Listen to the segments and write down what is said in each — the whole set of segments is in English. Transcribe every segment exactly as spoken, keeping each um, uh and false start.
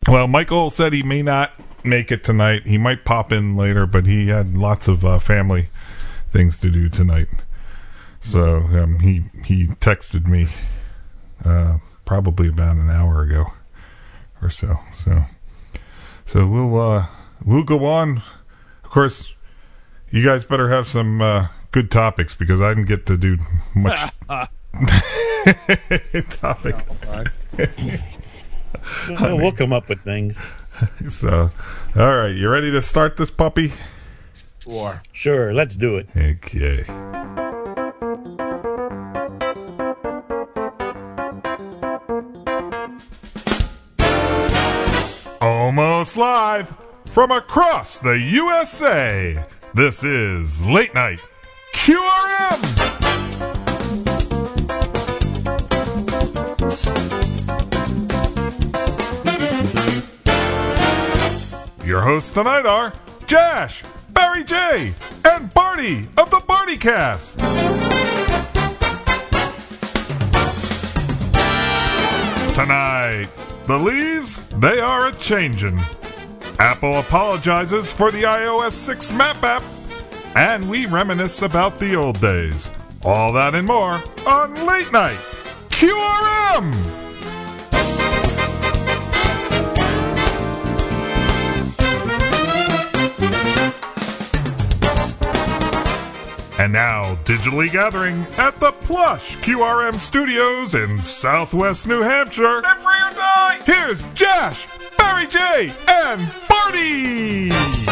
Well, Michael said he may not make it tonight. He might pop in later, but he had lots of uh, family things to do tonight. So um, he he texted me uh, probably about an hour ago or so. So so we'll uh, we'll go on. Of course, you guys better have some uh, good topics because I didn't get to do much topic. Well, we'll come up with things. So, all right, you ready to start this puppy? Sure. Sure, let's do it. Okay. Almost live from across the U S A, this is Late Night Q R M! Your hosts tonight are Jash, Barry J, and Barty of the BartyCast. Tonight, the leaves, they are a-changin'. Apple apologizes for the i O S six map app, and we reminisce about the old days. All that and more on Late Night Q R M! And now, digitally gathering at the plush Q R M studios in Southwest New Hampshire, here's Jash, Barry J, and Barty!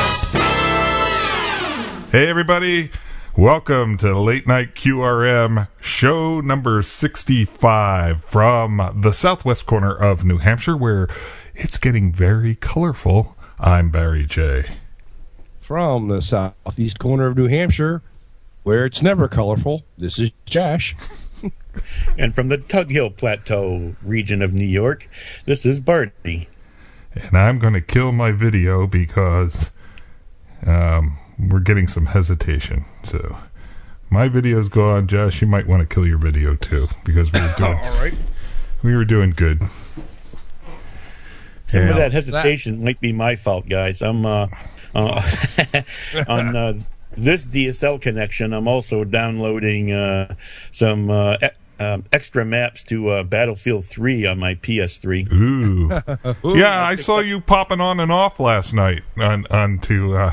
Hey everybody, welcome to Late Night Q R M, show number sixty-five from the southwest corner of New Hampshire, where it's getting very colorful. I'm Barry J. From the southeast corner of New Hampshire, where it's never colorful, this is Josh. And from the Tug Hill Plateau region of New York, this is Barty. And I'm going to kill my video because um, we're getting some hesitation. So my video's gone. Josh, you might want to kill your video too because we were doing, all right. we were doing good. Some yeah. of that hesitation might be my fault, guys. I'm uh, uh, on... Uh, This D S L connection, I'm also downloading uh, some uh, e- um, extra maps to uh, Battlefield three on my P S three. Ooh. Yeah, I saw you popping on and off last night on onto uh,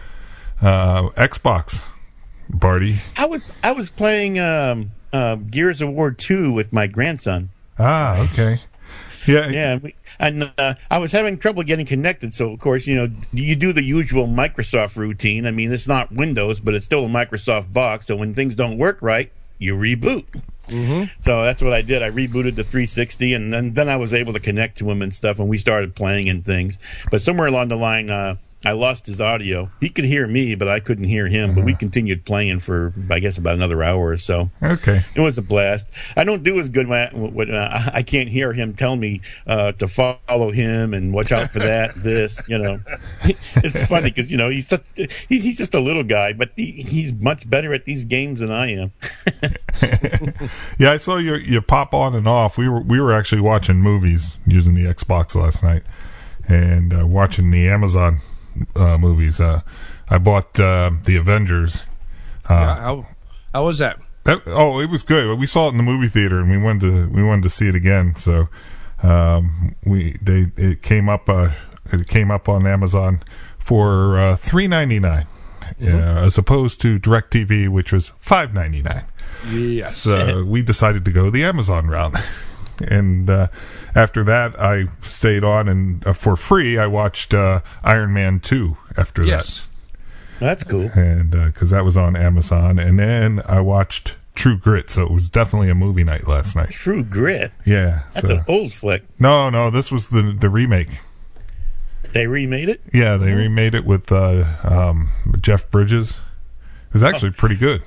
uh, Xbox, Barty. I was I was playing um, uh, Gears of War two with my grandson. Ah, okay. Yeah, yeah, and, we, and uh, I was having trouble getting connected. So, of course, you know, you do the usual Microsoft routine. I mean, it's not Windows, but it's still a Microsoft box. So when things don't work right, you reboot. Mm-hmm. So that's what I did. I rebooted the three sixty, and then, then I was able to connect to him and stuff, and we started playing and things. But somewhere along the line, uh, I lost his audio. He could hear me, but I couldn't hear him. Uh-huh. But we continued playing for, I guess, about another hour or so. Okay. It was a blast. I don't do as good when I, when, uh, I can't hear him tell me uh, to follow him and watch out for that, this, you know. It's funny because, you know, he's just, he's, he's just a little guy, but he, he's much better at these games than I am. Yeah, I saw you, you pop on and off. We were, we were actually watching movies using the Xbox last night and uh, watching the Amazon Uh, movies. Uh, I bought uh, the Avengers. Uh, yeah, how, how was that? that? Oh, it was good. We saw it in the movie theater, and we wanted to we wanted to see it again. So um, we they it came up uh, it came up on Amazon for uh, three ninety nine, mm-hmm. uh, as opposed to DirecTV, which was five ninety nine. Yes. So we decided to go the Amazon route. And uh, after that, I stayed on, and uh, for free, I watched uh, Iron Man two after yes. that. That's cool. And because uh, that was on Amazon. And then I watched True Grit, so it was definitely a movie night last night. True Grit? Yeah. That's so. an old flick. No, no, this was the the remake. They remade it? Yeah, they mm-hmm. remade it with uh, um, Jeff Bridges. It was actually oh. pretty good.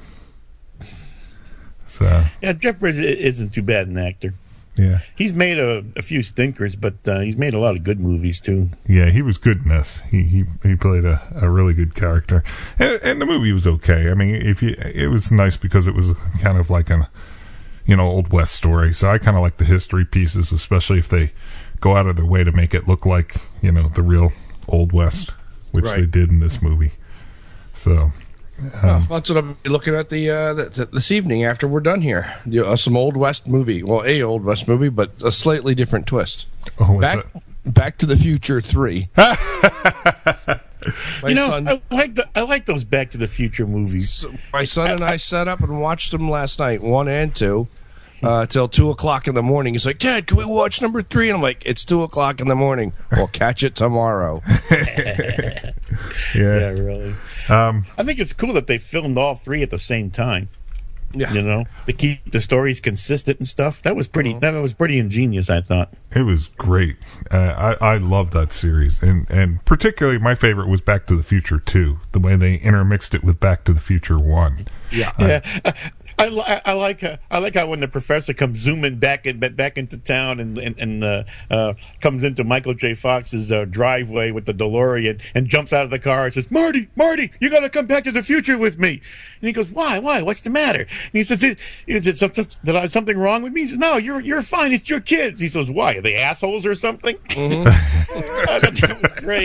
So yeah, Jeff Bridges isn't too bad an actor. Yeah, he's made a, a few stinkers, but uh, he's made a lot of good movies too. Yeah, he was good in this. He he, he played a, a really good character, and, and the movie was okay. I mean, if you, it was nice because it was kind of like a, you know, Old West story. So I kind of like the history pieces, especially if they go out of their way to make it look like, you know, the real Old West, which Right. they did in this movie. So, Uh, um, that's what I'm looking at the, uh, the this evening after we're done here. The, uh, some Old West movie. Well, a Old West movie, but a slightly different twist. oh, what's Back, Back to the Future three. My You know, son, I like the, I like those Back to the Future movies. my son and I sat up and watched them last night, one and two, uh, till two o'clock in the morning. He's like, "Dad, can we watch number three?" And I'm like, "It's two o'clock in the morning. We'll catch it tomorrow." that? Yeah, Yeah. really. Um, I think it's cool that they filmed all three at the same time. Yeah. You know, to keep the stories consistent and stuff. That was pretty. That was pretty ingenious, I thought. it was great. Uh, I I loved that series, and and particularly my favorite was Back to the Future two. The way they intermixed it with Back to the Future one. Yeah. Yeah, I, I, li- I like uh, I like how when the professor comes zooming back in, back into town and and, and uh, uh, comes into Michael J. Fox's uh, driveway with the DeLorean and jumps out of the car and says, "Marty, Marty, you got to come back to the future with me." And he goes, "Why? Why? What's the matter?" And he says, "Is it something? Did I have something wrong with me?" He says, "No, you're you're fine. It's your kids." He says, "Why? Are they assholes or something?" Mm-hmm. I thought that was great.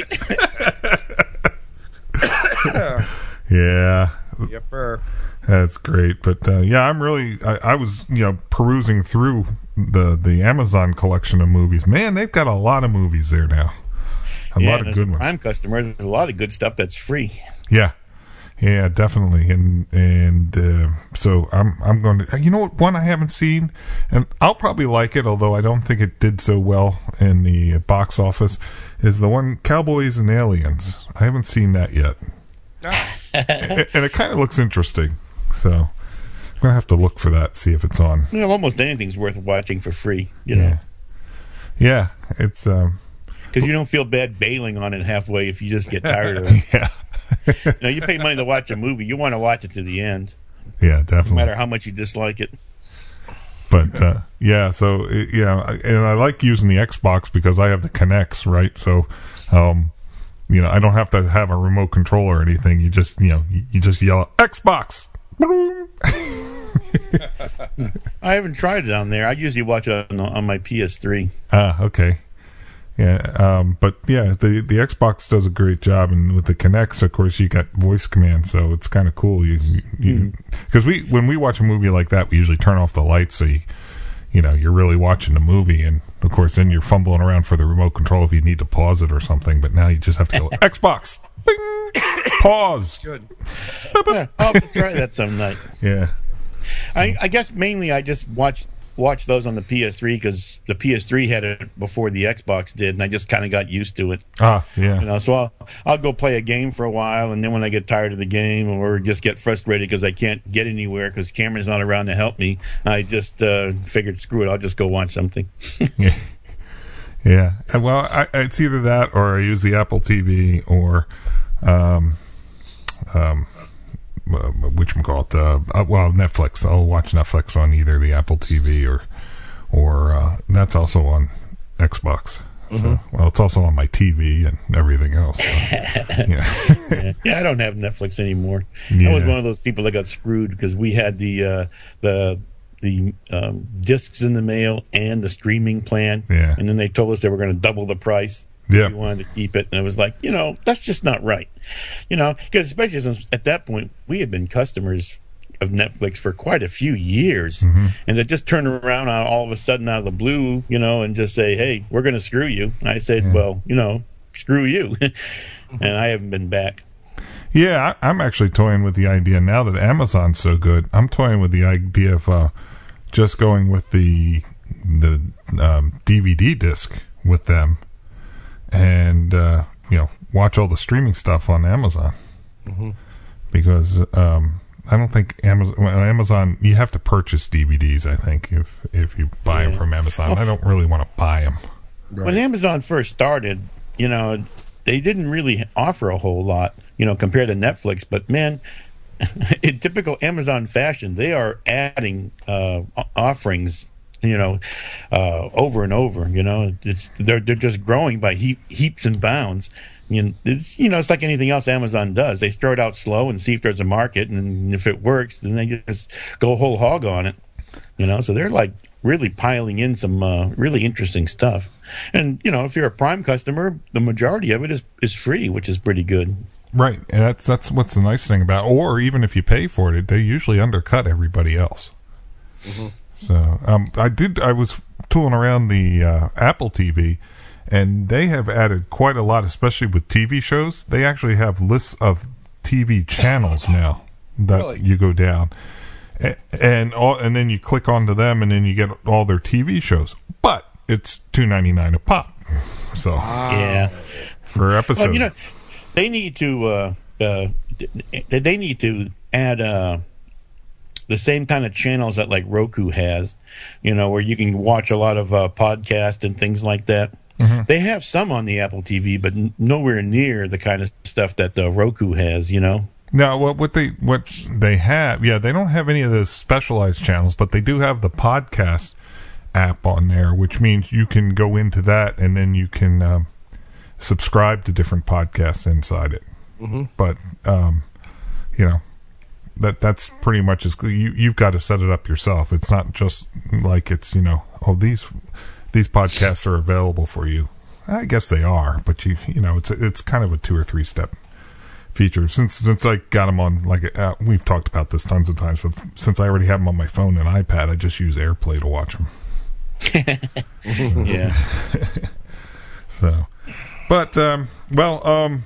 Yeah. Yepper. That's great, but uh, yeah, I'm really. I, I was, you know, perusing through the the Amazon collection of movies. Man, they've got a lot of movies there now. A Yeah, lot and of as a good ones. Prime customer, there's a lot of good stuff that's free. Yeah, yeah, definitely. And and uh, so I'm I'm going to. You know what? One I haven't seen, and I'll probably like it, although I don't think it did so well in the box office. Is the one Cowboys and Aliens? I haven't seen that yet, and, and it kind of looks interesting. So I'm gonna have to look for that, see if it's on. You know, almost anything's worth watching for free. You know. Yeah, yeah, it's um, Because you don't feel bad bailing on it halfway if you just get tired of it. yeah, You know, you pay money to watch a movie, you want to watch it to the end, yeah, no definitely. matter how much you dislike it. But uh, yeah, so it, yeah, I- and I like using the Xbox because I have the Kinects, right? So, um, you know, I don't have to have a remote control or anything. You just, you know, you, you just yell Xbox. I haven't tried it on there. I usually watch it on, on my P S three. Ah, okay. Yeah, um, but yeah, the the Xbox does a great job, and with the Kinects, of course, you got voice command, so it's kind of cool. You you because we when we watch a movie like that, we usually turn off the lights, so you, you know you're really watching the movie, and of course, then you're fumbling around for the remote control if you need to pause it or something. But now you just have to go Xbox, Bing! Pause. Good. Yeah, I'll have to try that some night. Yeah, I, I guess mainly I just watch watch those on the P S three because the P S three had it before the Xbox did, and I just kind of got used to it. ah, yeah, You know, so I'll I'll go play a game for a while, and then when I get tired of the game or just get frustrated because I can't get anywhere because Cameron's not around to help me, I just uh, figured, screw it, I'll just go watch something. yeah, yeah. Uh, Well, I, it's either that or I use the Apple T V or, um, um, uh, whatchamacallit, uh, uh, well, Netflix. I'll watch Netflix on either the Apple T V or, or uh, that's also on Xbox. So, well, it's also on my T V and everything else. So, yeah. yeah. yeah, I don't have Netflix anymore. I was Yeah. one of those people that got screwed because we had the uh, the the um, discs in the mail and the streaming plan, Yeah. and then they told us they were going to double the price. Yeah. We wanted to keep it, and it was like, you know, that's just not right. You know, because especially since at that point we had been customers of Netflix for quite a few years, Mm-hmm. and they just turn around out all of a sudden out of the blue, you know, and just say, "Hey, we're going to screw you." And I said, "Well, you know, screw you," and I haven't been back. Yeah, I, I'm actually toying with the idea now that Amazon's so good. I'm toying with the idea of uh, just going with the the um, D V D disc with them, and uh, you know, watch all the streaming stuff on Amazon. Mm-hmm. Because um, I don't think Amazon. Well, Amazon, you have to purchase D V Ds. I think if if you buy them Yeah. from Amazon, I don't really want to buy them. When Amazon first started, you know, they didn't really offer a whole lot, you know, compared to Netflix. But man, in typical Amazon fashion, they are adding uh, o- offerings, you know, uh, over and over. You know, it's they're they're just growing by heap, heaps and bounds. You know, it's you know, it's like anything else Amazon does. They start out slow and see if there's a market, and if it works, then they just go whole hog on it. You know, so they're like really piling in some uh, really interesting stuff. And you know, if you're a Prime customer, the majority of it is is free, which is pretty good. Right, and that's that's what's the nice thing about. Or even if you pay for it, they usually undercut everybody else. Mm-hmm. So um, I did. I was tooling around the uh, Apple T V, and they have added quite a lot, especially with T V shows. They actually have lists of T V channels now that really? you go down, and and, all, and then you click onto them, and then you get all their T V shows. But it's two ninety-nine a pop. So yeah, for episodes. Well, you know, they need to uh, uh, they need to add uh, the same kind of channels that like Roku has, you know, where you can watch a lot of uh, podcasts and things like that. Mm-hmm. They have some on the Apple T V, but n- nowhere near the kind of stuff that uh, Roku has, you know. Now, what what they what they have, yeah, they don't have any of those specialized channels, but they do have the podcast app on there, which means you can go into that and then you can um, subscribe to different podcasts inside it. Mm-hmm. But um, you know, that that's pretty much as you you've got to set it up yourself. It's not just like it's, you know, oh, these these podcasts are available for you. I guess they are, but you you know, it's a, it's kind of a two or three step feature. Since since I got them on, like uh, we've talked about this tons of times, but since I already have them on my phone and iPad, I just use AirPlay to watch them. Yeah. So, but um, well, um,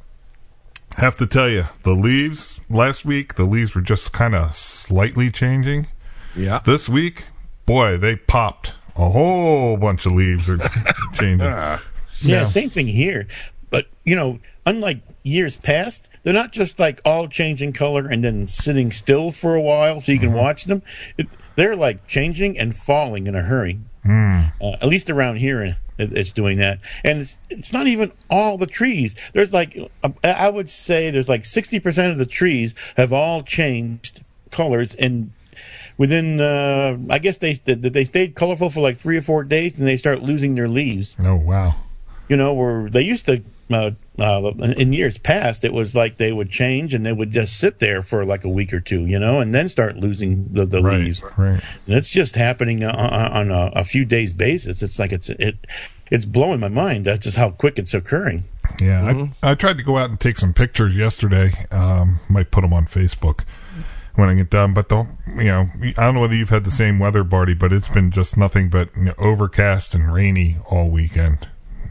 have to tell you, the leaves last week, the leaves were just kind of slightly changing. Yeah. This week, boy, they popped. A whole bunch of leaves are changing. Yeah, yeah, same thing here. But, you know, unlike years past, they're not just like all changing color and then sitting still for a while so you can mm-hmm. watch them. It, they're like changing and falling in a hurry. Mm. Uh, at least around here, it, it's doing that. And it's, it's not even all the trees. There's like, uh, I would say there's like sixty percent of the trees have all changed colors and within, uh, I guess they they stayed colorful for like three or four days, and they start losing their leaves. Oh wow! You know, where they used to, uh, uh, in years past, it was like they would change and they would just sit there for like a week or two, you know, and then start losing the, the right, leaves. Right. And it's just happening on, on a, a few days basis. It's like it's it, it's blowing my mind. That's just how quick it's occurring. Yeah, mm-hmm. I, I tried to go out and take some pictures yesterday. Um, might put them on Facebook when I get done, but the you know I don't know whether you've had the same weather, Barty, but it's been just nothing but you know, overcast and rainy all weekend.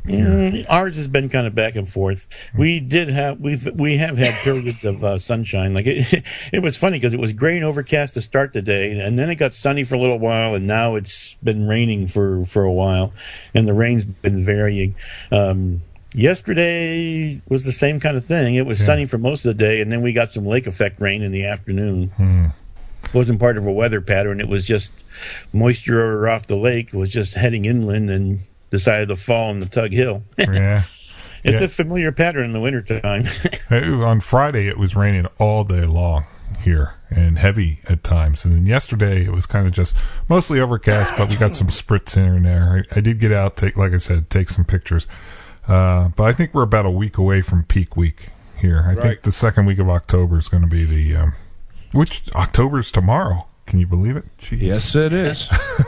Mm, ours has been kind of back and forth. We did have we've we have had periods of uh, sunshine. Like it, it was funny because it was gray and overcast to start the day, and then it got sunny for a little while, and now it's been raining for, for a while, and the rain's been varying. Um, yesterday was the same kind of thing. It was yeah. sunny for most of the day, and then we got some lake effect rain in the afternoon. Hmm. It wasn't part of a weather pattern. It was just moisture off the lake. It was just heading inland and decided to fall in the Tug Hill. Yeah. It's yeah. a familiar pattern in the wintertime. On Friday, it was raining all day long here and heavy at times. And then yesterday, it was kind of just mostly overcast, but we got some spritz here and there. I, I did get out, take like I said, take some pictures. Uh, but I think we're about a week away from peak week here. I right. think the second week of October is going to be the... Um, which October's tomorrow. Can you believe it? Jeez. Yes, it is.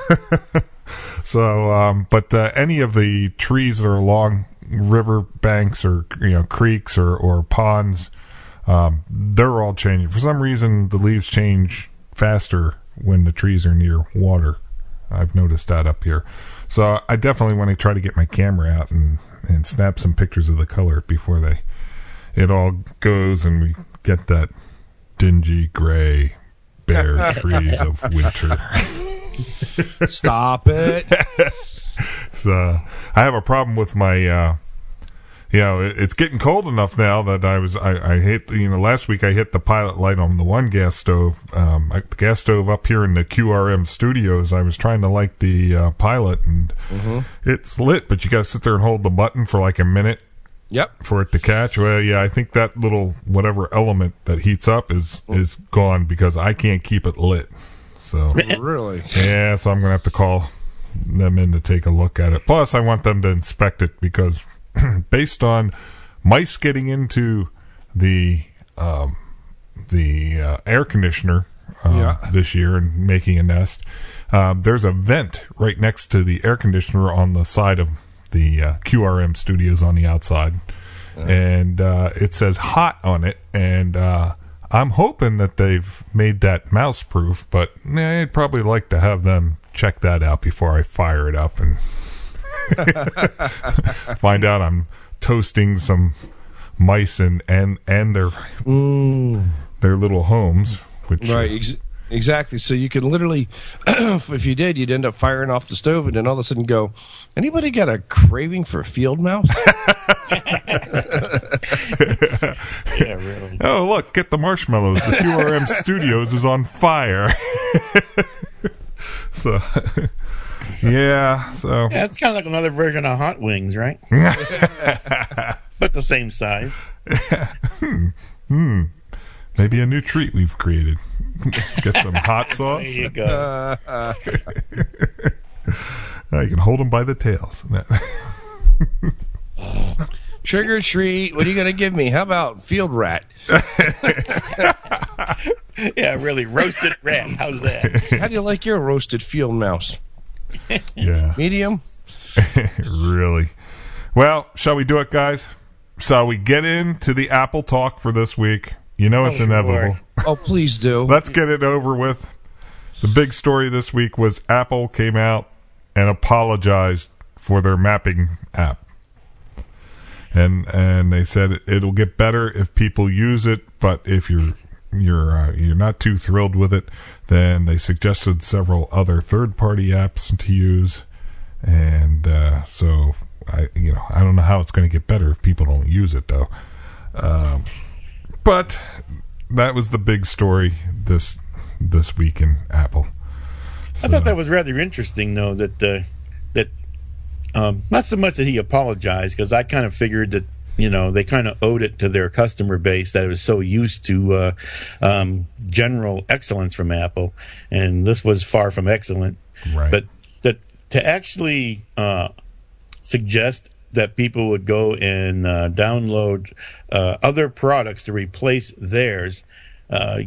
So, um, but uh, any of the trees that are along river banks or you know creeks or, or ponds, um, they're all changing. For some reason, the leaves change faster when the trees are near water. I've noticed that up here. So I definitely want to try to get my camera out and, and snap some pictures of the color before they it all goes and we get that dingy gray bare trees of winter. Stop it. So I have a problem with my uh you know it, it's getting cold enough now that I was I, I hit you know last week I hit the pilot light on the one gas stove um I, the gas stove up here in the Q R M studios. I was trying to light the uh, pilot and mm-hmm. it's lit, but you gotta sit there and hold the button for like a minute. Yep. For it to catch. Well, yeah, I think that little whatever element that heats up is is gone because I can't keep it lit. So really, yeah. So I'm gonna have to call them in to take a look at it. Plus, I want them to inspect it because based on mice getting into the um, the uh, air conditioner uh, yeah. this year and making a nest, um, there's a vent right next to the air conditioner on the side of the uh, Q R M studios on the outside. Uh-huh. And uh, it says hot on it. And uh, I'm hoping that they've made that mouse proof, but eh, I'd probably like to have them check that out before I fire it up and find out I'm toasting some mice and and, and their mm. their little homes. Which, right, uh, ex- exactly. So you could literally, if you did, you'd end up firing off the stove and then all of a sudden go, anybody got a craving for field mouse? Yeah, really. Oh, look, get the marshmallows. The Q R M Studios is on fire. So, yeah, so. Yeah, it's kind of like another version of Hot Wings, right? But the same size. hmm. hmm. Maybe a new treat we've created. Get some hot sauce. There you go. Uh, you can hold them by the tails. Trick or treat. What are you going to give me? How about field rat? Yeah, really. Roasted rat. How's that? How do you like your roasted field mouse? Yeah. Medium? Really. Well, shall we do it, guys? Shall we get into the Apple talk for this week? You know it's oh, inevitable. Sure. Oh, please do. Let's get it over with. The big story this week was Apple came out and apologized for their mapping app. And and they said it'll get better if people use it, but if you're you're uh, you're not too thrilled with it, then they suggested several other third-party apps to use. And uh, so I you know I don't know how it's going to get better if people don't use it though. Um, but that was the big story this this week in Apple. So. I thought that was rather interesting, though, that uh, that um, not so much that he apologized, because I kind of figured that, you know, they kind of owed it to their customer base that was so used to uh, um, general excellence from Apple, and this was far from excellent. Right. But that to actually uh, suggest that people would go and uh, download uh, other products to replace theirs. Uh,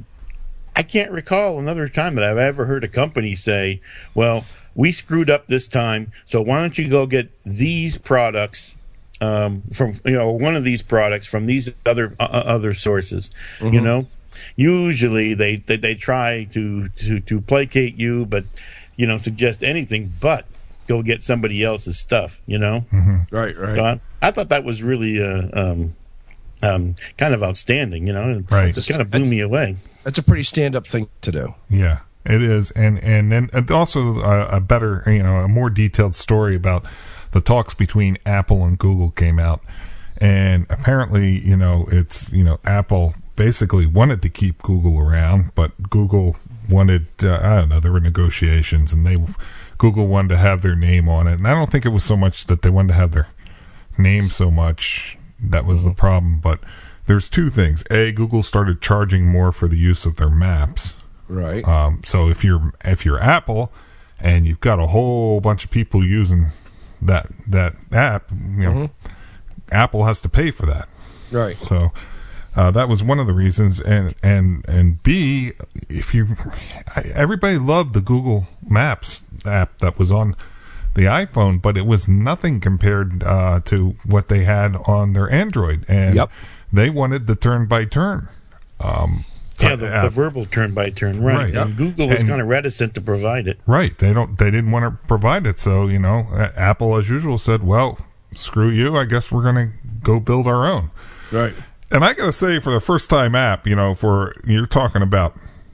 I can't recall another time that I've ever heard a company say, well, we screwed up this time, so why don't you go get these products um, from, you know, one of these products from these other uh, other sources, mm-hmm. you know? Usually they, they, they try to, to, to placate you, but, you know, suggest anything but go get somebody else's stuff, you know? Mm-hmm. Right, right. So I, I thought that was really uh, um, um, kind of outstanding, you know? Right. It kind of blew me away. That's a pretty stand-up thing to do. Yeah, it is. And and then also a, a better, you know, a more detailed story about the talks between Apple and Google came out. And apparently, you know, it's, you know, Apple basically wanted to keep Google around, but Google wanted, uh, I don't know, there were negotiations, and they Google wanted to have their name on it. And I don't think it was so much that they wanted to have their name so much that was the problem, but there's two things. A, Google started charging more for the use of their maps. Right. Um, so if you're if you're Apple and you've got a whole bunch of people using that that app, you know, mm-hmm. Apple has to pay for that. Right. So uh, that was one of the reasons. And and and B, if you everybody loved the Google Maps app that was on the iPhone, but it was nothing compared uh, to what they had on their Android. And yep. They wanted the turn by turn. Um, yeah, the, the verbal turn by turn, right? right. And Google was kind of reticent to provide it. Right. They don't. They didn't want to provide it. So you know, Apple, as usual, said, "Well, screw you. I guess we're going to go build our own." Right. And I got to say, for the first time app, you know, for you're talking about,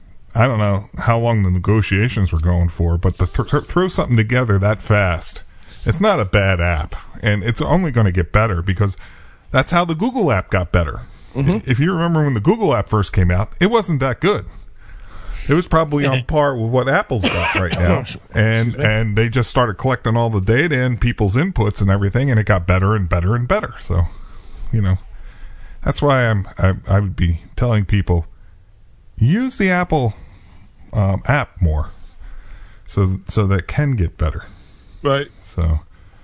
I don't know how long the negotiations were going for, but to th- th- throw something together that fast, it's not a bad app, and it's only going to get better because. That's how the Google app got better. Mm-hmm. If you remember when the Google app first came out, it wasn't that good. It was probably on par with what Apple's got right now. And and they just started collecting all the data and people's inputs and everything, and it got better and better and better. So, you know, that's why I'm I, I would be telling people, use the Apple um, app more so so that it can get better. Right. So,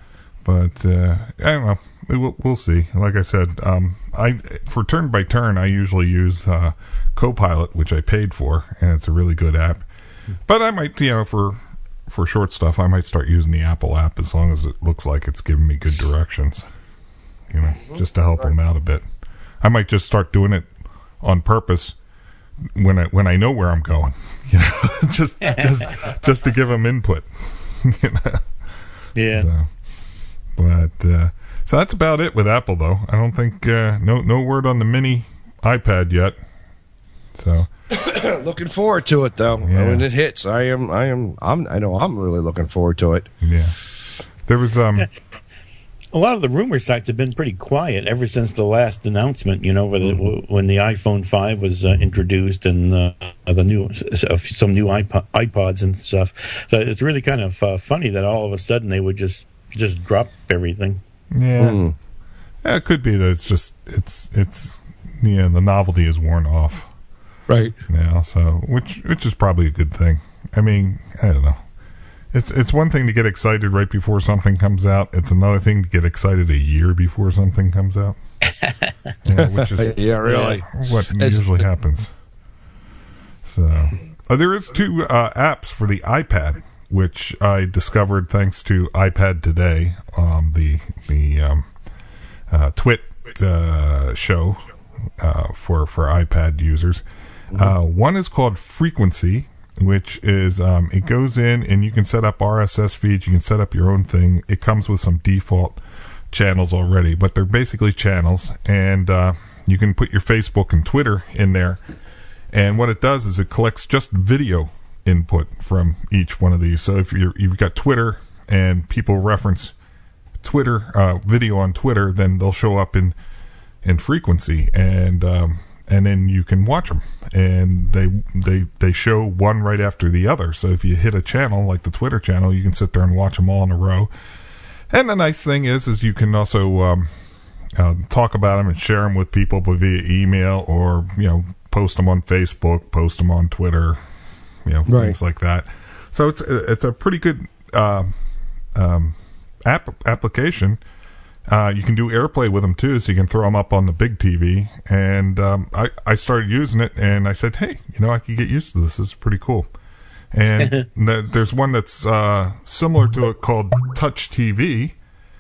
but uh, I don't know. We'll, we'll see. Like I said, um, I for turn by turn, I usually use uh, Copilot, which I paid for, and it's a really good app. But I might, you know, for for short stuff, I might start using the Apple app as long as it looks like it's giving me good directions. You know, mm-hmm. just to help right. them out a bit. I might just start doing it on purpose when I when I know where I'm going. You know, just just just to give them input. You know? Yeah. So, but uh, so that's about it with Apple, though. I don't think uh, no no word on the mini iPad yet. So looking forward to it, though. Yeah. When it hits, I am I am I'm I know I'm really looking forward to it. Yeah. There was um. Yeah. A lot of the rumor sites have been pretty quiet ever since the last announcement, you know, where the, mm-hmm. when the iPhone five was uh, introduced and uh, the new uh, some new iPod, iPods and stuff. So it's really kind of uh, funny that all of a sudden they would just just drop everything. Yeah. Mm. Yeah, it could be that it's just it's it's yeah, the novelty is worn off. Right. Yeah, so which which is probably a good thing. I mean, I don't know. It's it's one thing to get excited right before something comes out. It's another thing to get excited a year before something comes out. Yeah, which is yeah, really what it's, usually happens. So uh, there is two uh, apps for the iPad, which I discovered thanks to iPad Today, um, the the um, uh, Twit uh, show uh, for for iPad users. Mm-hmm. Uh, one is called Frequency, which is um, it goes in and you can set up R S S feeds. You can set up your own thing. It comes with some default channels already, but they're basically channels, and uh, you can put your Facebook and Twitter in there. And what it does is it collects just video input from each one of these. So if you're, you've got Twitter and people reference Twitter uh, video on Twitter, then they'll show up in in Frequency, and um, and then you can watch them, and they they they show one right after the other. So if you hit a channel like the Twitter channel, you can sit there and watch them all in a row. And the nice thing is, is you can also um, uh, talk about them and share them with people via email, or you know, post them on Facebook, post them on Twitter, you know, right. things like that. So it's it's a pretty good uh, um, app application. Uh, you can do AirPlay with them too, so you can throw them up on the big T V. And um, I I started using it, and I said, hey, you know, I could get used to this. This is pretty cool. And th- there's one that's uh, similar to it called Touch T V,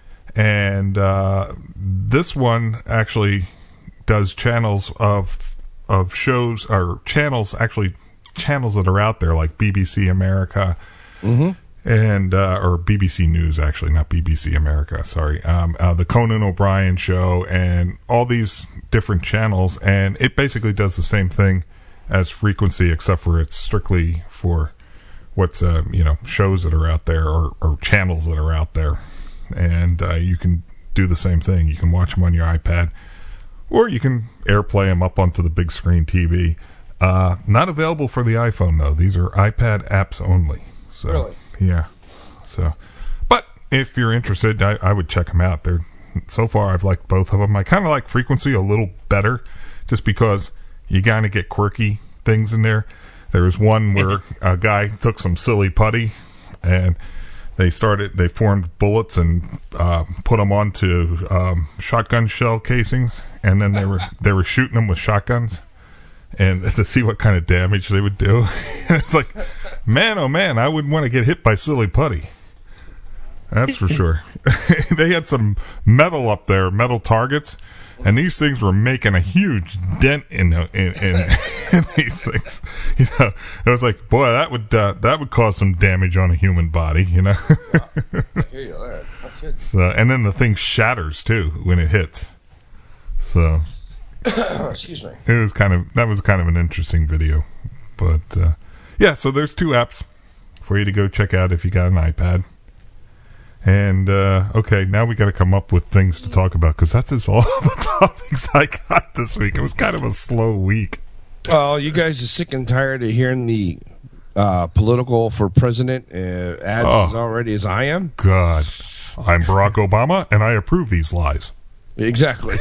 and uh, this one actually does channels of of shows, or channels actually channels that are out there, like B B C America, mm-hmm. and uh, or B B C News, actually, not B B C America. Sorry, um, uh, the Conan O'Brien Show, and all these different channels, and it basically does the same thing as Frequency, except for it's strictly for what's uh, you know, shows that are out there, or, or channels that are out there, and uh, you can do the same thing. You can watch them on your iPad, or you can AirPlay them up onto the big screen T V. Uh, not available for the iPhone though. These are iPad apps only. So, really? Yeah. So, but if you're interested, I, I would check them out. They're so far I've liked both of them. I kind of like Frequency a little better, just because you kind of get quirky things in there. There was one where a guy took some silly putty, and they started, they formed bullets and uh, put them onto um, shotgun shell casings, and then they were they were shooting them with shotguns, and to see what kind of damage they would do. And it's like, man, oh man, I wouldn't want to get hit by silly putty. That's for sure. They had some metal up there, metal targets, and these things were making a huge dent in the, in, in, in these things. You know, it was like, boy, that would uh, that would cause some damage on a human body. You know. I hear you there. So, and then the thing shatters too when it hits. So, excuse me. It was kind of that was kind of an interesting video, but uh, yeah. So there's two apps for you to go check out if you got an iPad. And, uh, okay, now we got to come up with things to talk about, because that's just all the topics I got this week. It was kind of a slow week. Oh, you guys are sick and tired of hearing the uh, political for president uh, ads Oh. as already as I am? God. I'm Barack Obama, and I approve these lies. Exactly.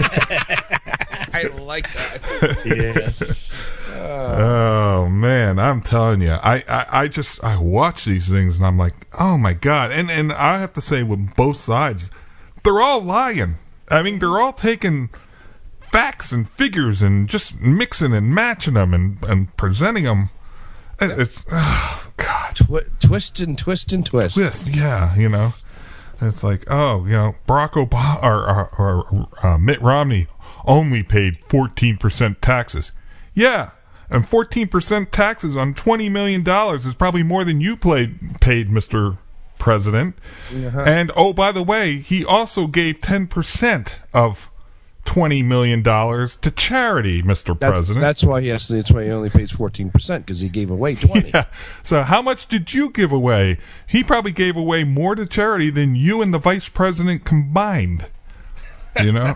I like that. Yeah. Oh man, I'm telling you, I, I, I just I watch these things and I'm like, oh my god, and and I have to say, with both sides, they're all lying. I mean, they're all taking facts and figures and just mixing and matching them and, and presenting them. It's oh god, Twi- twist and twist and twist. Twist, yeah, you know. It's like, oh, you know, Barack Obama or, or, or uh, Mitt Romney only paid fourteen percent taxes. Yeah, and fourteen percent taxes on twenty million dollars is probably more than you played, paid, Mister President. Uh-huh. And, oh, by the way, he also gave ten percent of twenty million dollars to charity, Mister That's, President. that's why he has to, that's why he only pays fourteen percent, because he gave away twenty. Yeah. So how much did you give away? He probably gave away more to charity than you and the vice president combined. You know?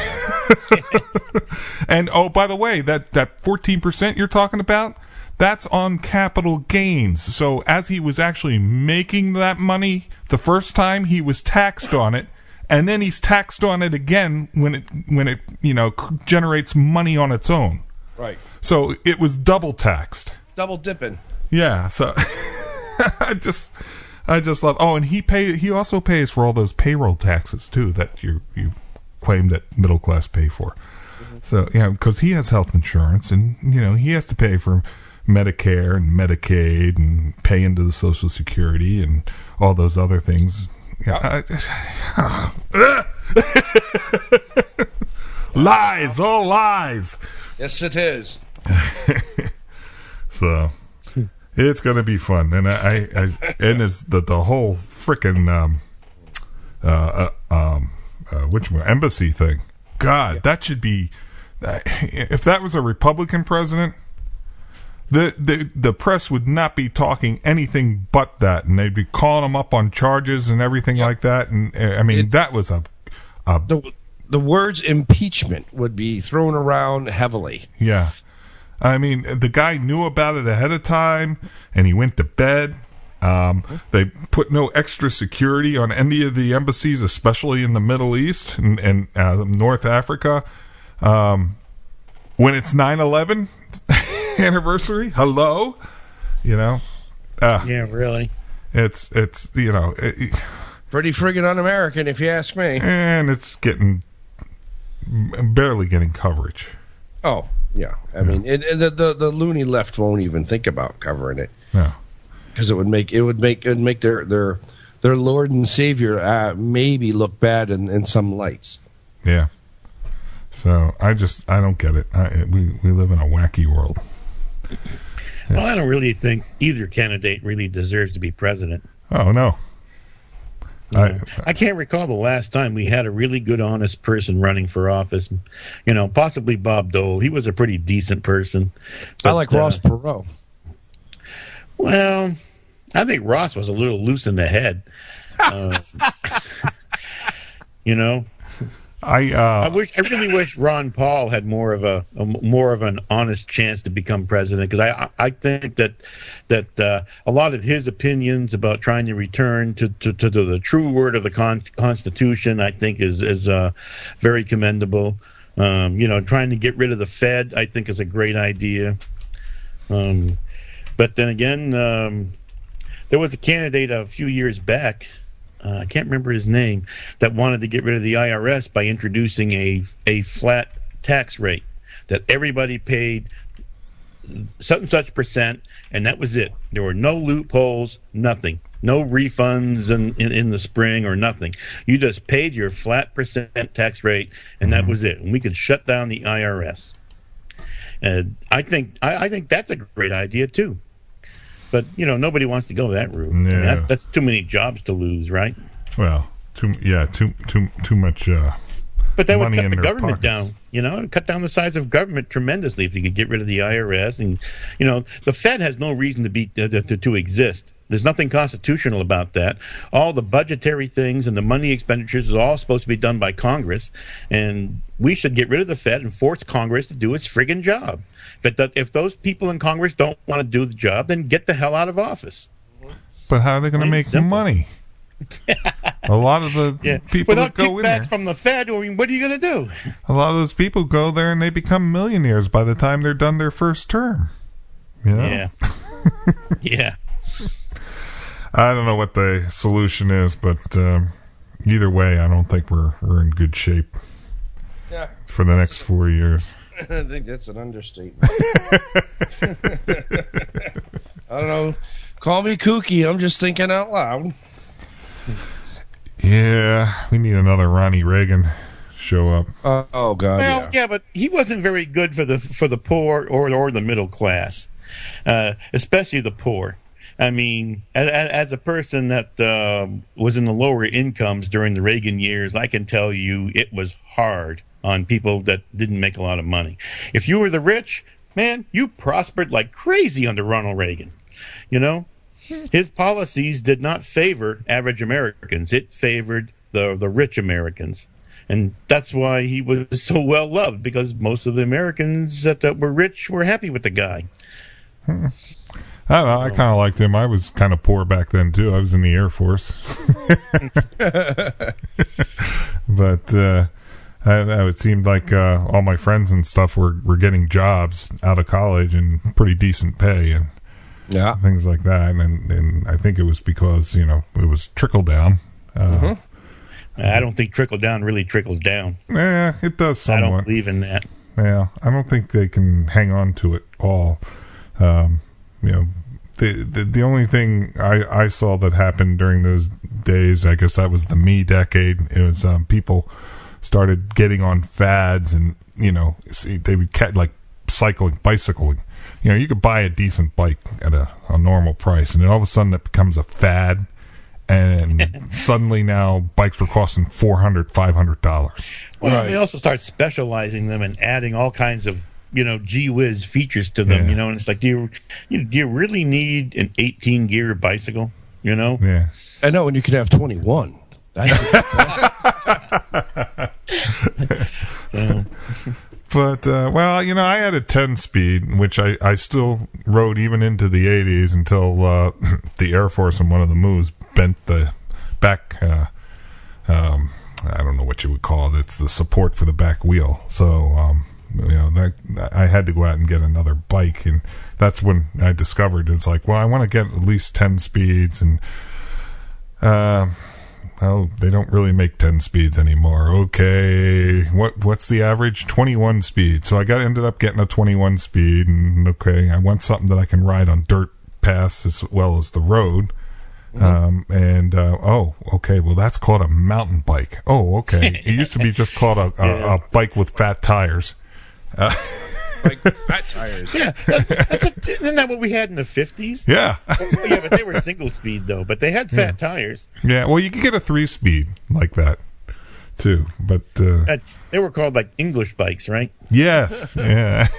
And, oh, by the way, that, that fourteen percent you're talking about, that's on capital gains. So as he was actually making that money the first time, he was taxed on it. And then he's taxed on it again when it when it you know generates money on its own. Right. So it was double taxed. Double dipping. Yeah. So I just I just love. Oh, and he pay he also pays for all those payroll taxes too that you you claim that middle class pay for. Mm-hmm. So yeah, because he has health insurance and you know he has to pay for Medicare and Medicaid and pay into the Social Security and all those other things. Yeah, I, lies, all lies. Yes, it is. So it's gonna be fun, and I, I, I and it's the the whole frickin' um, uh, uh, um, uh, which one, embassy thing. God, yeah. That should be. Uh, if that was a Republican president. The, the the press would not be talking anything but that, and they'd be calling him up on charges and everything yep. like that. And uh, I mean, it, that was a, a the the words impeachment would be thrown around heavily. Yeah, I mean, the guy knew about it ahead of time, and he went to bed. Um, they put no extra security on any of the embassies, especially in the Middle East and, and uh, North Africa. Um, when it's nine eleven anniversary, hello, you know, uh, yeah, really, it's it's you know, it, pretty friggin' un-American if you ask me, and it's getting barely getting coverage. Oh yeah, I yeah. mean, it, it, the, the the loony left won't even think about covering it, no, because it would make it would make it would make their their their Lord and Savior uh, maybe look bad in, in some lights. Yeah. So I just I don't get it. I, we we live in a wacky world. Well, I don't really think either candidate really deserves to be president. Oh, no. You know, I, I can't recall the last time we had a really good, honest person running for office. You know, possibly Bob Dole. He was a pretty decent person. But, I like uh, Ross Perot. Well, I think Ross was a little loose in the head. Uh, you know? I uh, I wish I really wish Ron Paul had more of a, a more of an honest chance to become president, because I I think that that uh, a lot of his opinions about trying to return to, to, to the true word of the con- Constitution, I think is is uh, very commendable. Um, you know, trying to get rid of the Fed, I think, is a great idea. Um, but then again, um, there was a candidate a few years back. Uh, I can't remember his name, that wanted to get rid of the I R S by introducing a, a flat tax rate that everybody paid such and such percent, and that was it. There were no loopholes, nothing. No refunds in, in, in the spring or nothing. You just paid your flat percent tax rate, and that was it. And we could shut down the I R S. And I think I, I think that's a great idea, too. But, you know, nobody wants to go that route. Yeah. I mean, that's, that's too many jobs to lose, right? Well, too yeah, too too too much uh, but that would money cut in the their government pockets. down, you know, cut down the size of government tremendously if you could get rid of the I R S. And, you know, the Fed has no reason to be to, to, to exist. There's nothing constitutional about that. All the budgetary things and the money expenditures is all supposed to be done by Congress, and we should get rid of the Fed and force Congress to do its friggin' job. If, it, if those people in Congress don't want to do the job, then get the hell out of office. But how are they going to make simple. money? A lot of the yeah. people Without that go in there, kickbacks from the Fed, I mean, what are you going to do? a lot of those people go there and they become millionaires by the time they're done their first term. You know? Yeah. Yeah. I don't know what the solution is, but um, either way, I don't think we're we're in good shape yeah. for the next four years. I think that's an understatement. I don't know. Call me kooky. I'm just thinking out loud. Yeah, we need another Ronnie Reagan show up. Uh, oh God. Well, yeah. yeah, but he wasn't very good for the for the poor or or the middle class, uh, especially the poor. I mean, as, as a person that uh, was in the lower incomes during the Reagan years, I can tell you it was hard on people that didn't make a lot of money. If you were the rich, man, you prospered like crazy under Ronald Reagan. You know, his policies did not favor average Americans. It favored the the rich Americans. And that's why he was so well loved, because most of the Americans that, that were rich were happy with the guy. Hmm. I don't know. I kind of liked him. I was kind of poor back then too. I was in the Air Force, but uh, I, I, it seemed like uh, all my friends and stuff were, were getting jobs out of college and pretty decent pay and yeah, things like that. And and I think it was because, you know, it was trickle down. Uh, mm-hmm. I don't think trickle down really trickles down. Yeah, it does somewhat. I don't believe in that. Yeah, I don't think they can hang on to it all. Um, you know, the, the the only thing I, I saw that happened during those days, I guess that was the me decade. It was um, people started getting on fads, and you know, see, they would cat like cycling, bicycling. You know, you could buy a decent bike at a, a normal price, and then all of a sudden it becomes a fad, and suddenly now bikes were costing four hundred, five hundred dollars. Well, right. They also start specializing them and adding all kinds of, you know, gee whiz features to them, Yeah. you know, and it's like, do you, you do you really need an eighteen gear bicycle, you know? Yeah. I know, and you could have twenty-one. So, But, uh, well, you know, I had a ten speed, which I, I still rode even into the eighties until uh, the Air Force in one of the moves bent the back, uh, um, I don't know what you would call it. It's the support for the back wheel. So, um, you know, that I had to go out and get another bike. And that's when I discovered it's like, well, I want to get at least ten speeds. And, uh, well, they don't really make ten speeds anymore. Okay, what what's the average? twenty-one speed. So I got ended up getting a twenty-one speed, and okay, I want something that I can ride on dirt paths as well as the road. Mm-hmm. Um, and uh, oh, okay, well that's called a mountain bike. Oh, okay, it used to be just called a, a, Yeah. a bike with fat tires. Uh, Like fat tires. yeah, that, that's a, isn't that what we had in the fifties? yeah, Oh, yeah, but they were single speed though. But they had fat tires. yeah. Well, you could get a three speed like that too, but. Uh, That- They were called like English bikes, right? Yes, yeah.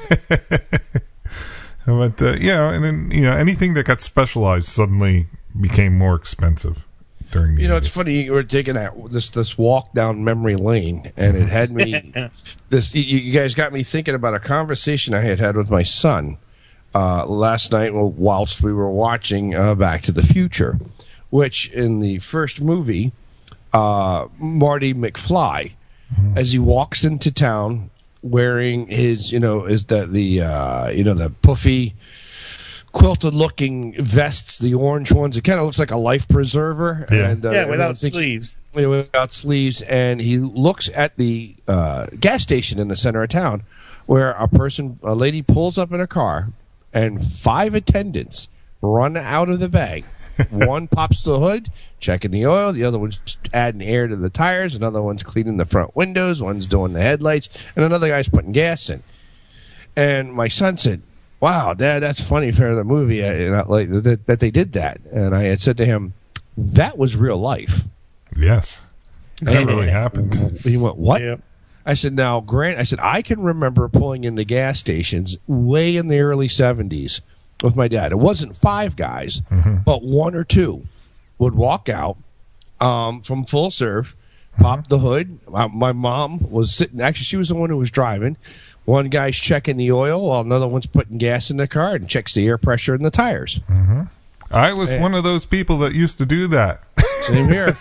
But uh, yeah, and then you know anything that got specialized suddenly became more expensive during the You know, it's eighties. funny. You were taking that this this walk down memory lane, and it had me. this you, you guys got me thinking about a conversation I had had with my son uh, last night whilst we were watching uh, Back to the Future, which in the first movie, uh, Marty McFly, mm-hmm. as he walks into town wearing his, you know, is the the uh, you know the puffy quilted looking vests, the orange ones. It kind of looks like a life preserver. Yeah. and, uh, yeah, everyone without thinks- sleeves. without sleeves, and he looks at the uh, gas station in the center of town, where a person, a lady, pulls up in a car, and five attendants run out of the bag. One pops the hood, checking the oil. The other one's adding air to the tires. Another one's cleaning the front windows. One's doing the headlights, and another guy's putting gas in. And my son said, "Wow, Dad, that's funny for the movie uh, you know, like, that, that they did that." And I had said to him, "That was real life." Yes, that And really happened. He went, "What?" Yep. I said, "Now, Grant," I said, "I can remember pulling into gas stations way in the early seventies with my dad. It wasn't five guys, Mm-hmm. but one or two would walk out um, from full serve, pop the hood. My, my mom was sitting, actually, she was the one who was driving. One guy's checking the oil while another one's putting gas in the car and checks the air pressure in the tires." I was one of those people that used to do that. Same here.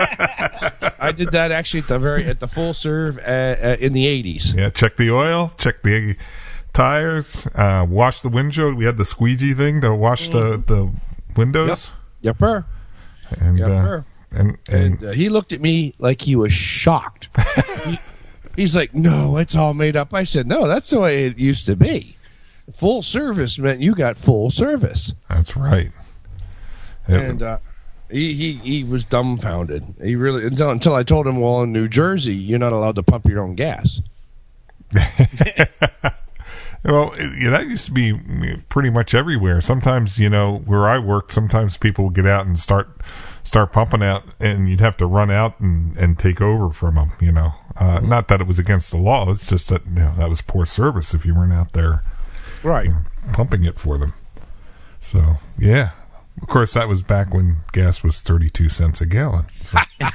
I did that actually at the very at the full serve uh, uh, in the eighties. Yeah, check the oil, check the tires, uh, wash the windshield. We had the squeegee thing to wash the, the windows. Yep, sir. And, Yep, uh, sir. and and And uh, he looked at me like he was shocked. he, he's like, "No, it's all made up." I said, "No, that's the way it used to be. Full service meant you got full service." that's right. and uh, he, he he was dumbfounded. He really until until I told him, well, in New Jersey, you're not allowed to pump your own gas. Well, yeah, that used to be pretty much everywhere. Sometimes, you know, where I worked, sometimes people would get out and start start pumping out, and you'd have to run out and, and take over from them, you know. Uh, mm-hmm. Not that it was against the law. It's just that, you know, that was poor service if you weren't out there right, you know, pumping it for them. So, yeah. Of course, that was back when gas was thirty-two cents a gallon. So.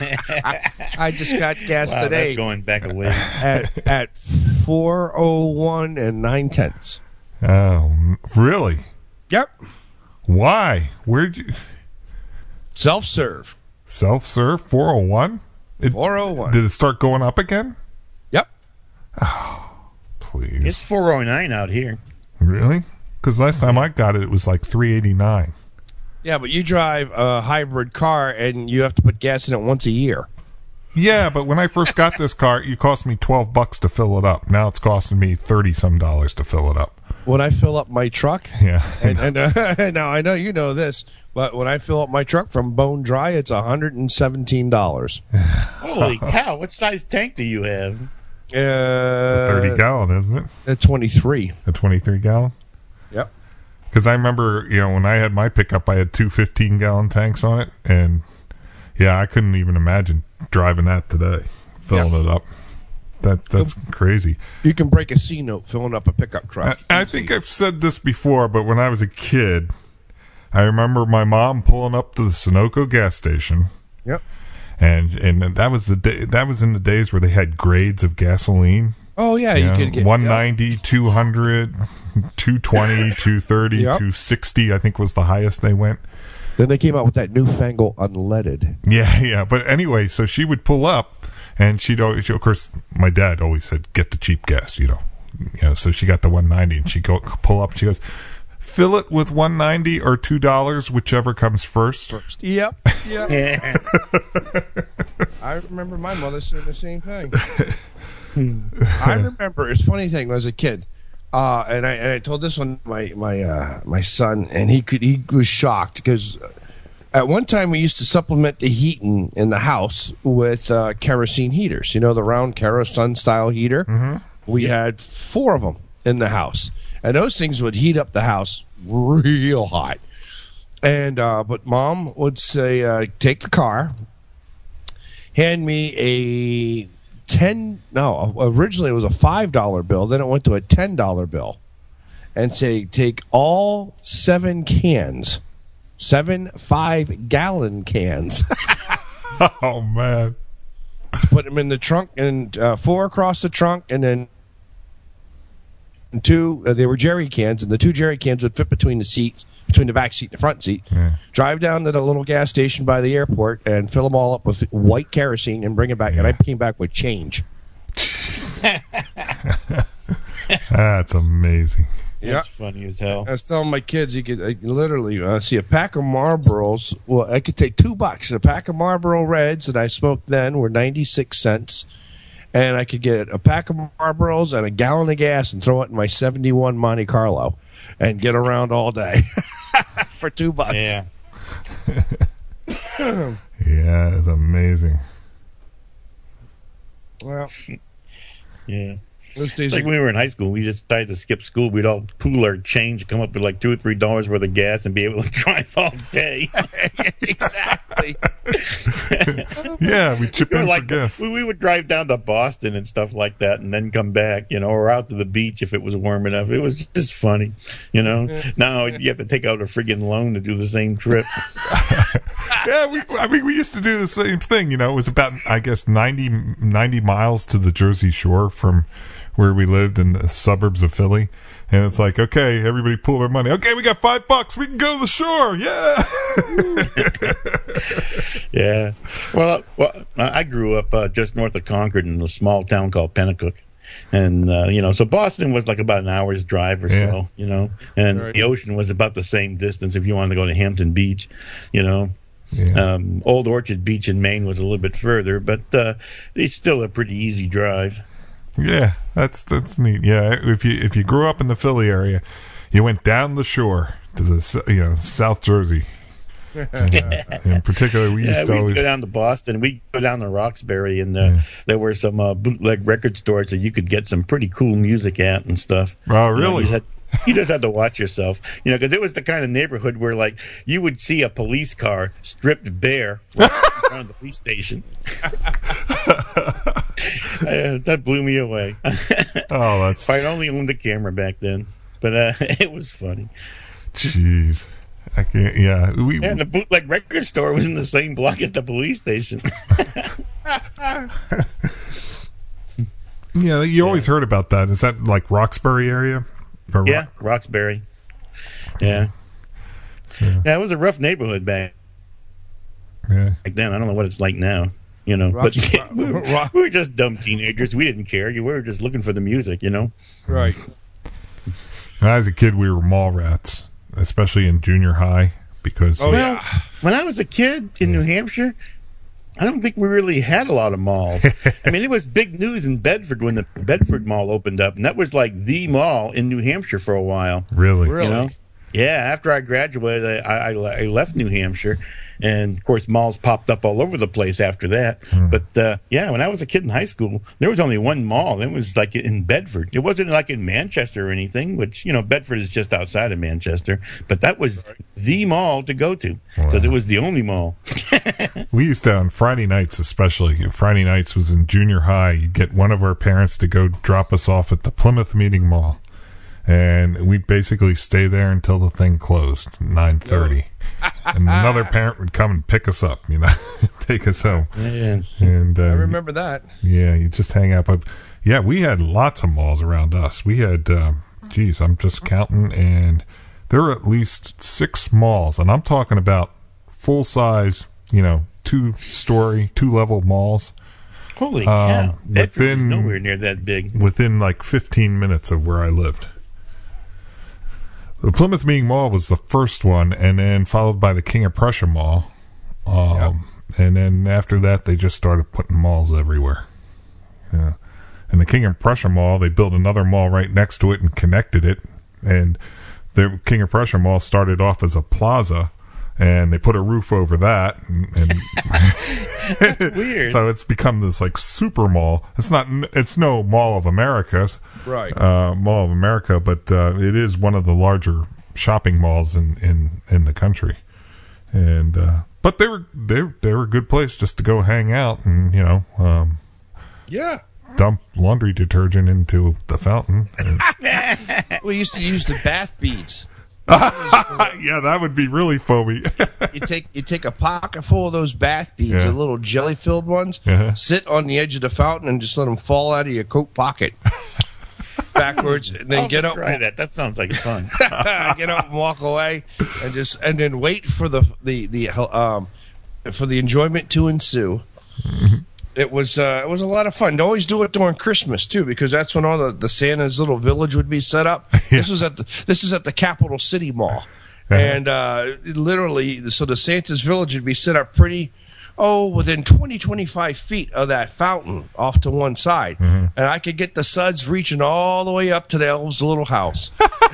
I just got gas wow, today. That's going back a ways. at at four oh one and nine tenths. Oh, really? Yep. Why? Where'd you... Self-serve. Self-serve? four oh one? four oh one. Did it start going up again? Yep. Oh, please. It's four oh nine out here. Really? Because last time I got it, it was like three eighty-nine. Yeah, but you drive a hybrid car, and you have to put gas in it once a year. Yeah, but when I first got this car, it cost me twelve bucks to fill it up. Now it's costing me thirty some dollars to fill it up. When I fill up my truck, yeah, and, and uh, now I know you know this, but when I fill up my truck from bone dry, it's one hundred and seventeen dollars. Holy cow! What size tank do you have? Uh, it's a thirty gallon, isn't it? A twenty-three. A twenty-three gallon. Yep. Because I remember, you know, when I had my pickup, I had two fifteen gallon tanks on it, and yeah, I couldn't even imagine driving that today, filling yep. it up. That that's crazy. You can break a C note filling up a pickup truck. I, I think I've said this before, but when I was a kid, I remember my mom pulling up to the Sunoco gas station. Yep. And and that was the day, that was in the days where they had grades of gasoline. Oh yeah, you, you know, could get one ninety, yeah. two hundred, two twenty, two thirty, yep. two sixty, I think was the highest they went. Then they came out with that newfangled unleaded. Yeah, yeah. But anyway, so she would pull up, and she'd always, of course, my dad always said, get the cheap gas, you know. You know, so she got the one ninety, and she'd go pull up, and she goes, fill it with one ninety or two dollars, whichever comes first. First. Yep, yep. I remember my mother saying the same thing. I remember, it's a funny thing, when I was a kid, uh, and I and I told this one my my uh, my son, and he could he was shocked because at one time we used to supplement the heating in the house with uh, kerosene heaters. You know, the round kerosene style heater. Mm-hmm. We yeah. had four of them in the house, and those things would heat up the house real hot. And uh, but Mom would say, uh, take the car, hand me a ten no originally it was a five dollar bill, then it went to a ten dollar bill, and say, take all seven cans, seven five gallon cans. Oh man. Put them in the trunk, and uh, four across the trunk, and then two uh, they were jerry cans, and the two jerry cans would fit between the seats, between the back seat and the front seat. Yeah. Drive down to the little gas station by the airport and fill them all up with white kerosene and bring it back. Yeah. And I came back with change. That's amazing. That's yeah. funny as hell. I was telling my kids, you could I literally uh, see a pack of Marlboros. Well, I could take two bucks. A pack of Marlboro Reds that I smoked then were ninety-six cents. And I could get a pack of Marlboros and a gallon of gas and throw it in my seventy-one Monte Carlo and get around all day for two bucks. Yeah. Yeah, it's amazing. Well, yeah. It's like when we were in high school, we just decided to skip school. We'd all pool our change, come up with like two or three dollars worth of gas, and be able to drive all day. Exactly. Yeah, we chip we in like, for gas. We, we would drive down to Boston and stuff like that, and then come back, you know, or out to the beach if it was warm enough. It was just funny, you know. Now you have to take out a friggin' loan to do the same trip. Yeah, we, I mean, we used to do the same thing. You know, it was about, I guess, ninety, ninety miles to the Jersey Shore from where we lived in the suburbs of Philly. And it's like, okay, everybody pool their money. Okay, we got five bucks. We can go to the shore. Yeah. Yeah. Well, well, I grew up uh, just north of Concord in a small town called Pennacook. And, uh, you know, so Boston was like about an hour's drive or yeah. so, you know. And right. the ocean was about the same distance if you wanted to go to Hampton Beach, you know. Yeah. Um, Old Orchard Beach in Maine was a little bit further, but uh, it's still a pretty easy drive. Yeah, that's that's neat. Yeah, if you if you grew up in the Philly area, you went down the shore to the you know South Jersey. Yeah. In particular, we used Yeah, to we used always to go down to Boston. We'd go down to Roxbury, and uh, Yeah. there were some uh, bootleg record stores that you could get some pretty cool music at and stuff. Oh, You know, really? you, just had, you just had to watch yourself, you know, because it was the kind of neighborhood where, like, you would see a police car stripped bare right in front of the police station. Uh, that blew me away. Oh, that's I only owned a camera back then, but uh, it was funny. jeez. I can't. Yeah, we. And the bootleg record store was in the same block as the police station. Yeah, you always heard about that. Is that like Roxbury area? Or Yeah, Roxbury. Yeah. So, Yeah, it was a rough neighborhood back yeah. back then. I don't know what it's like now, you know. Rox- but we, were, Ro- we were just dumb teenagers. We didn't care. We were just looking for the music, you know. Right. When I was a kid, we were mall rats, especially in junior high, because Oh, well, yeah. when I was a kid in New Hampshire, I don't think we really had a lot of malls. I mean, it was big news in Bedford when the Bedford Mall opened up, and that was like the mall in New Hampshire for a while. really, Really? You know? Yeah, after I graduated, I, I, I left New Hampshire, and of course, malls popped up all over the place after that. But uh, yeah, when I was a kid in high school, there was only one mall. It was like in Bedford. It wasn't like in Manchester or anything, which, you know, Bedford is just outside of Manchester. But that was the mall to go to because Wow. it was the only mall. we used to on Friday nights, especially Friday nights was in junior high. You'd get one of our parents to go drop us off at the Plymouth Meeting Mall, and we'd basically stay there until the thing closed, nine thirty. And another parent would come and pick us up, you know, take us home. Yeah. And uh, I remember that. yeah, you just hang out. But yeah, we had lots of malls around us. We had, um, geez, I'm just counting, and there were at least six malls, and I'm talking about full size, you know, two story, two level malls Holy cow. Um, Bedford was within- nowhere near that big. within like fifteen minutes of where I lived. The Plymouth Meeting Mall was the first one, and then followed by the King of Prussia Mall. Um, And then after that, they just started putting malls everywhere. Yeah. And the King of Prussia Mall, they built another mall right next to it and connected it. And the King of Prussia Mall started off as a plaza, and they put a roof over that. And, and Weird. so it's become this like super mall. It's not. It's no Mall of America, Right. uh, Mall of America, but uh, it is one of the larger shopping malls in, in, in the country. And uh, but they were they they were a good place just to go hang out and you know um, Yeah. dump laundry detergent into the fountain. And- We used to use the bath beads. yeah, that would be really foamy. You take you take a pocket full of those bath beads, Yeah. the little jelly filled ones. Uh-huh. Sit on the edge of the fountain and just let them fall out of your coat pocket backwards, and then I'll get up, try that. That sounds like fun. get up and walk away, and just and then wait for the the the um for the enjoyment to ensue. It was uh, it was a lot of fun. They always do it during Christmas too, because that's when all the, the Santa's little village would be set up. This was at the this is at the Capital City Mall, and uh, literally, so the Santa's village would be set up pretty, oh, within twenty, twenty-five feet of that fountain off to one side, and I could get the suds reaching all the way up to the elves' little house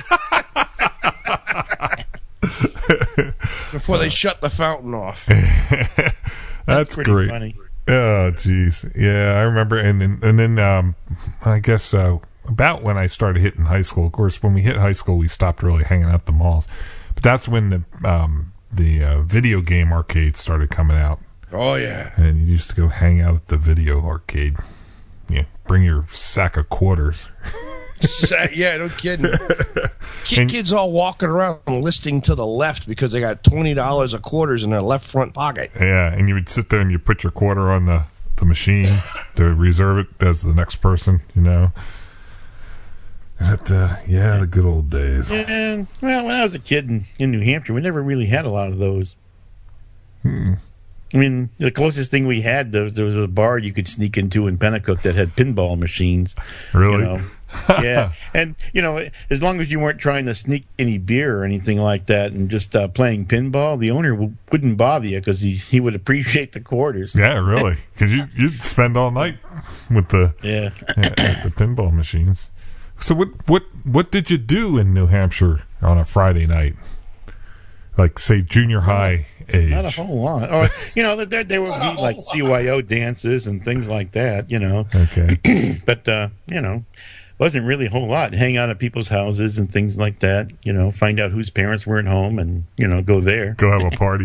before they shut the fountain off. That's, Pretty great. funny. Oh, jeez. Yeah, I remember. And then, and then um, I guess uh, about when I started hitting high school, of course, when we hit high school, we stopped really hanging out at the malls. But that's when the um, the uh, video game arcades started coming out. Oh yeah. And you used to go hang out at the video arcade. Yeah, bring your sack of quarters. Sa- yeah, no kidding. Kid, And- kids all walking around listing to the left because they got twenty dollars of quarters in their left front pocket. Yeah, and you would sit there and you put your quarter on the, the machine to reserve it as the next person, you know. But, uh, yeah, the good old days. And, well, when I was a kid in, in New Hampshire, we never really had a lot of those. Hmm. I mean, the closest thing we had, there, there was a bar you could sneak into in Pennacook that had pinball machines. Really? You know? Yeah. And, you know, as long as you weren't trying to sneak any beer or anything like that and just uh, playing pinball, the owner w- wouldn't bother you because he, he would appreciate the quarters. Yeah, really. Because you, you'd spend all night with the Yeah. at the pinball machines. So what what what did you do in New Hampshire on a Friday night? like say junior high age? Not a whole lot. Or, you know, there, there would be like C Y O dances and things like that, you know. Okay. But, uh, you know, wasn't really a whole lot. Hang out at people's houses and things like that, you know, find out whose parents weren't home and, you know, go there. Go have a party.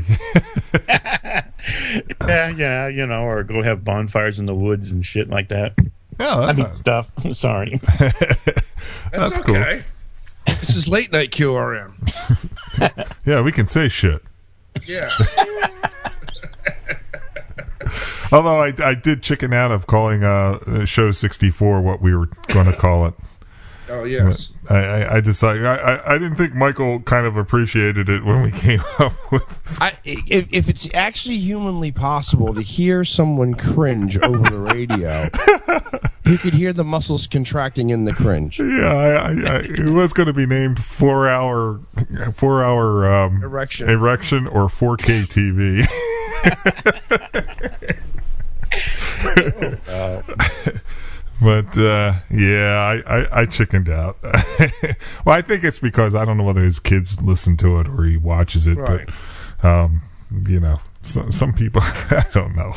yeah, yeah, you know, or go have bonfires in the woods and shit like that. Yeah, I that's mean, not- stuff. Sorry. That's okay. This is late night Q R M. Yeah, we can say shit. Yeah. Although I, I did chicken out of calling uh, show sixty-four what we were going to call it. Oh, yes. I, I, I decided I, I, I didn't think Michael kind of appreciated it when we came up with. I, if, if it's actually humanly possible to hear someone cringe over the radio, you could hear the muscles contracting in the cringe. Yeah, I, I, I, it was going to be named four hour four hour um, Erection. erection or four K T V. Uh, But uh, yeah, I, I, I chickened out. Well, I think it's because I don't know whether his kids listen to it or he watches it. Right. But um, you know, some some people I don't know.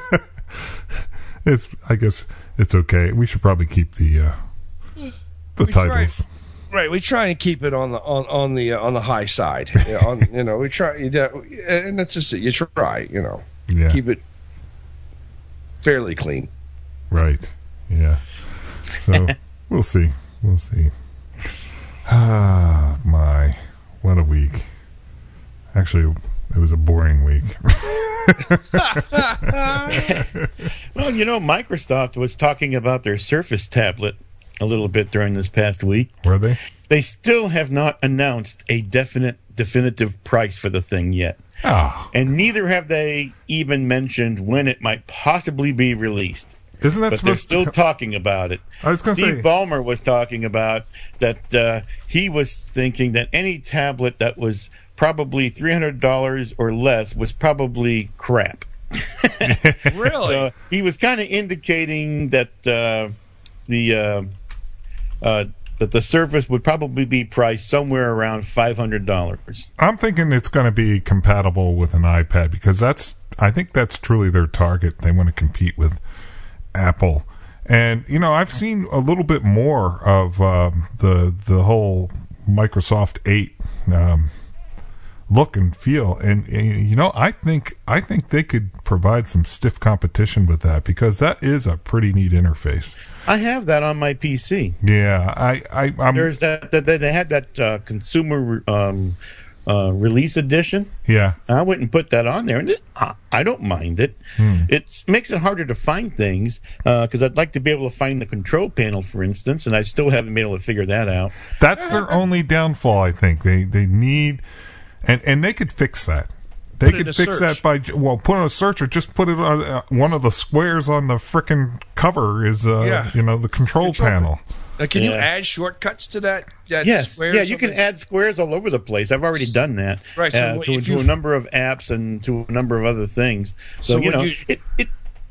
It's I guess it's okay. We should probably keep the uh, the We try. titles. Right, we try and keep it on the on on the uh, on the high side. You know, on, you know, we try, that, and that's just it. You try, you know, Yeah. keep it fairly clean. Right. Yeah. So we'll see. We'll see. Ah, my. What a week. Actually, it was a boring week. Well, you know, Microsoft was talking about their Surface tablet a little bit during this past week. Were they? They still have not announced a definite, definitive price for the thing yet. Oh. And neither have they even mentioned when it might possibly be released. Isn't that But they're supposed still to... talking about it. I was going to Steve say... Ballmer was talking about that uh, he was thinking that any tablet that was probably three hundred dollars or less was probably crap. Really? So he was kind of indicating that uh, the uh, uh, that the Surface would probably be priced somewhere around five hundred dollars. I'm thinking it's going to be compatible with an iPad because that's... I think that's truly their target. They want to compete with Apple. And, you know, I've seen a little bit more of um, the the whole Microsoft eight um, look and feel. And, and, you know, I think I think they could provide some stiff competition with that because that is a pretty neat interface. I have that on my P C. Yeah, I, I, I'm... There's that, that they had that uh, consumer um, uh, release edition. Yeah. I wouldn't put that on there, and it, I, I don't mind it. Hmm. It makes it harder to find things because I'd like to be able to find the control panel, for instance, and I still haven't been able to figure that out. That's their only downfall, I think. They they need... And, and they could fix that. They Put it could in a fix search. that by well, put in a search or just put it on uh, one of the squares on the frickin' cover is uh, Yeah. you know the control, Control panel. Now, can you Yeah. add shortcuts to that? that Yes, square or yeah, you can something? add squares all over the place. I've already done that, Right, so uh, what- to, if to a you- number of apps and to a number of other things. So, So you when know, you- it it.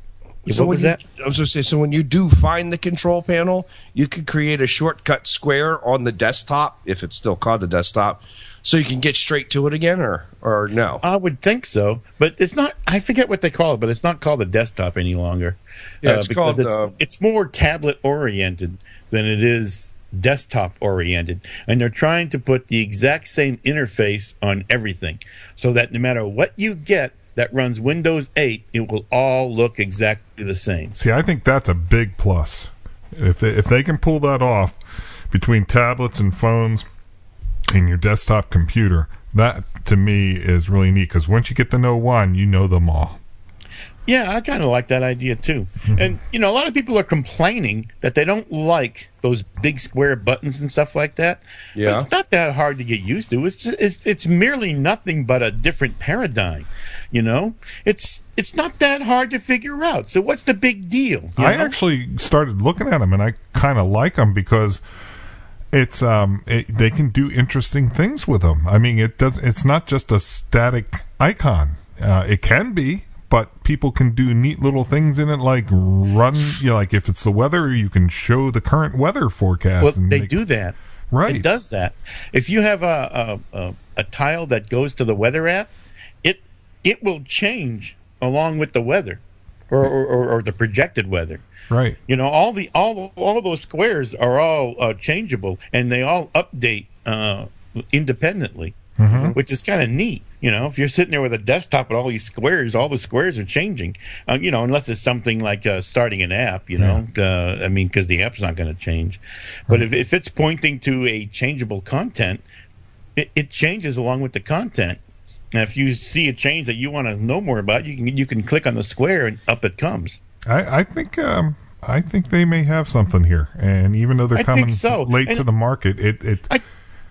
So what when was you, that? I was going to say, so when you do find the control panel, you could create a shortcut square on the desktop, if it's still called the desktop, so you can get straight to it again, or or no? I would think so, but it's not. I forget what they call it, but it's not called the desktop any longer. Yeah, it's because called, It's, uh, it's more tablet oriented than it is desktop oriented, and they're trying to put the exact same interface on everything, so that no matter what you get that runs Windows eight, it will all look exactly the same. See, I think that's a big plus. If they, if they can pull that off between tablets and phones and your desktop computer, that to me is really neat because once you get to know one, you know them all. Yeah, I kind of like that idea too. And, you know, a lot of people are complaining that they don't like those big square buttons and stuff like that. Yeah. But it's not that hard to get used to. It's, just, it's it's merely nothing but a different paradigm, you know? It's it's not that hard to figure out. So what's the big deal? you I know? actually started looking at them and I kind of like them because it's um it, they can do interesting things with them. I mean, it does. It's not just a static icon. Uh, it can be. But people can do neat little things in it, like run, you know, like if it's the weather, you can show the current weather forecast. Well, and they make- do that. Right. It does that. If you have a, a, a, a tile that goes to the weather app, it it will change along with the weather or, or, or, or the projected weather. Right. You know, all the all all those squares are all uh, changeable, and they all update uh, independently, Mm-hmm. which is kind of neat. You know, if you're sitting there with a desktop and all these squares, all the squares are changing. Uh, you know, unless it's something like uh, starting an app. You know, uh, I mean, because the app's not going to change. But if, if it's pointing to a changeable content, it, it changes along with the content. And if you see a change that you want to know more about, you can you can click on the square and up it comes. I, I think um, I think they may have something here, and even though they're I coming think so. late And to the market, it it I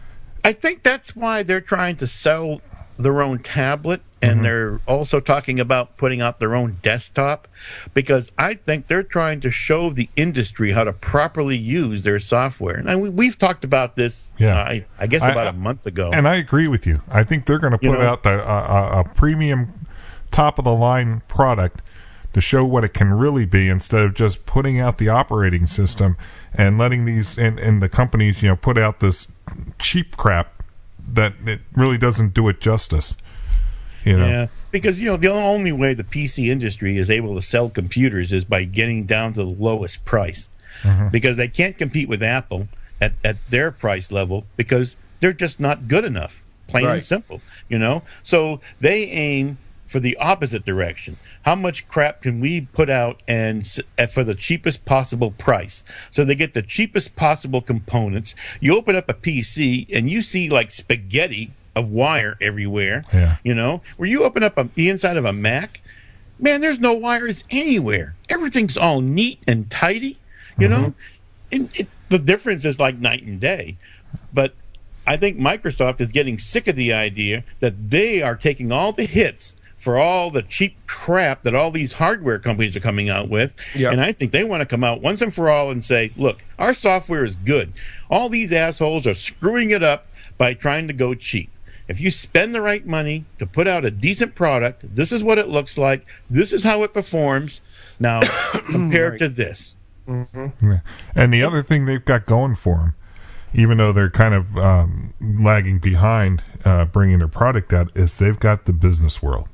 I think that's why they're trying to sell their own tablet, and Mm-hmm. they're also talking about putting out their own desktop, because I think they're trying to show the industry how to properly use their software. And we, we've talked about this, Yeah. uh, I, I guess, I- about I- a month ago. and I agree with you. I think they're going to You put know? out the uh, a premium, top of the line product to show what it can really be, instead of just putting out the operating system and letting these and, and the companies, you know, put out this cheap crap that it really doesn't do it justice. You know, Yeah, because you know the only way the P C industry is able to sell computers is by getting down to the lowest price, Mm-hmm. because they can't compete with Apple at, at their price level, because they're just not good enough, plain and Right. simple. You know, so they aim for the opposite direction. How much crap can we put out and s- at- for the cheapest possible price? So they get the cheapest possible components. You open up a P C and you see like spaghetti of wire everywhere. Yeah. You know, where you open up a, the inside of a Mac, man, there's no wires anywhere. Everything's all neat and tidy. You know, and it, the difference is like night and day. But I think Microsoft is getting sick of the idea that they are taking all the hits for all the cheap crap that all these hardware companies are coming out with. Yep. And I think they want to come out once and for all and say, look, our software is good. All these assholes are screwing it up by trying to go cheap. If you spend the right money to put out a decent product, this is what it looks like. This is how it performs. Now, compared to this. Yeah. And the other thing they've got going for them, even though they're kind of um, lagging behind uh, bringing their product out, is they've got the business world.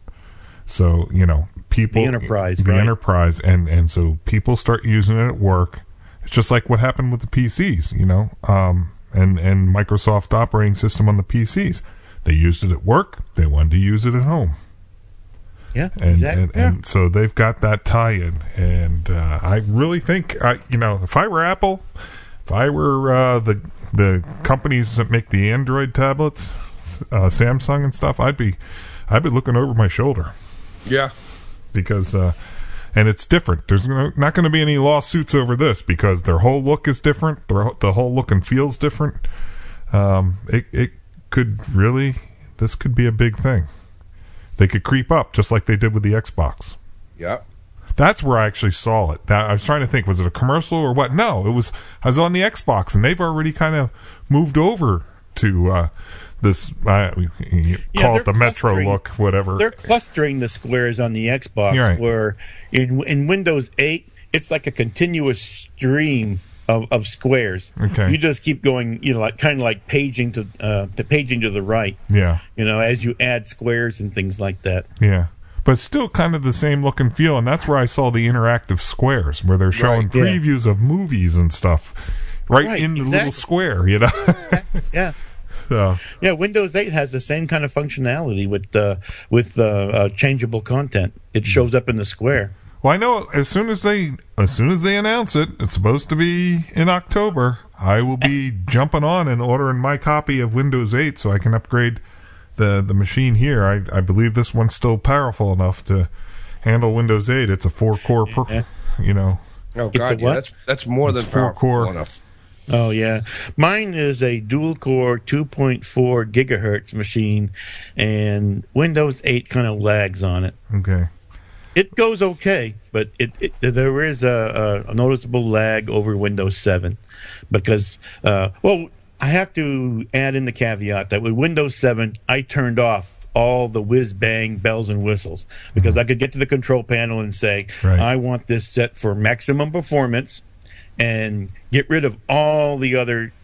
So, you know, people... The enterprise, The right. enterprise, and, and so people start using it at work. It's just like what happened with the P Cs, you know, um, and, and Microsoft operating system on the P Cs. They used it at work. They wanted to use it at home. Yeah, And, exactly. and, and so they've got that tie-in. And uh, I really think, I, you know, if I were Apple, if I were uh, the the companies that make the Android tablets, uh, Samsung and stuff, I'd be I'd be looking over my shoulder, Yeah. because uh, and it's different. There's no, not going to be any lawsuits over this, because their whole look is different. Their, the whole look and feel's different. Um, it it could really this could be a big thing. They could creep up just like they did with the Xbox. Yeah. That's where I actually saw it. That, I was trying to think, was it a commercial or what? No, it was. I was on the Xbox, and they've already kind of moved over to uh, this. Uh, you Yeah, call they're it the Metro clustering- look, whatever. They're clustering the squares on the Xbox, You're right. where in in Windows eight, it's like a continuous stream of, of squares. Okay. You just keep going, you know, like kind of like paging to uh, to paging to the right. Yeah, You know, as you add squares and things like that. yeah. But still kind of the same look and feel, and that's where I saw the interactive squares, where they're showing Right, yeah. previews of movies and stuff right, Right, in the exactly. little square, you know? Yeah. So, Yeah, Windows eight has the same kind of functionality with uh, with uh, uh, changeable content. It shows up in the square. well, I know as soon as they as soon as they announce it, it's supposed to be in October. I will be jumping on and ordering my copy of Windows eight so I can upgrade the the machine here. I, I believe this one's still powerful enough to handle Windows eight. It's a four core, per, Yeah. you know. Oh It's a God, yeah, what? that's that's more than It's four powerful core. enough. Oh yeah, mine is a dual core two point four gigahertz machine, and Windows eight kind of lags on it. Okay. It goes okay, but it, it there is a, a noticeable lag over Windows seven, because uh, well, I have to add in the caveat that with Windows seven, I turned off all the whiz bang bells and whistles, because I could get to the control panel and say, Right. I want this set for maximum performance, and get rid of all the other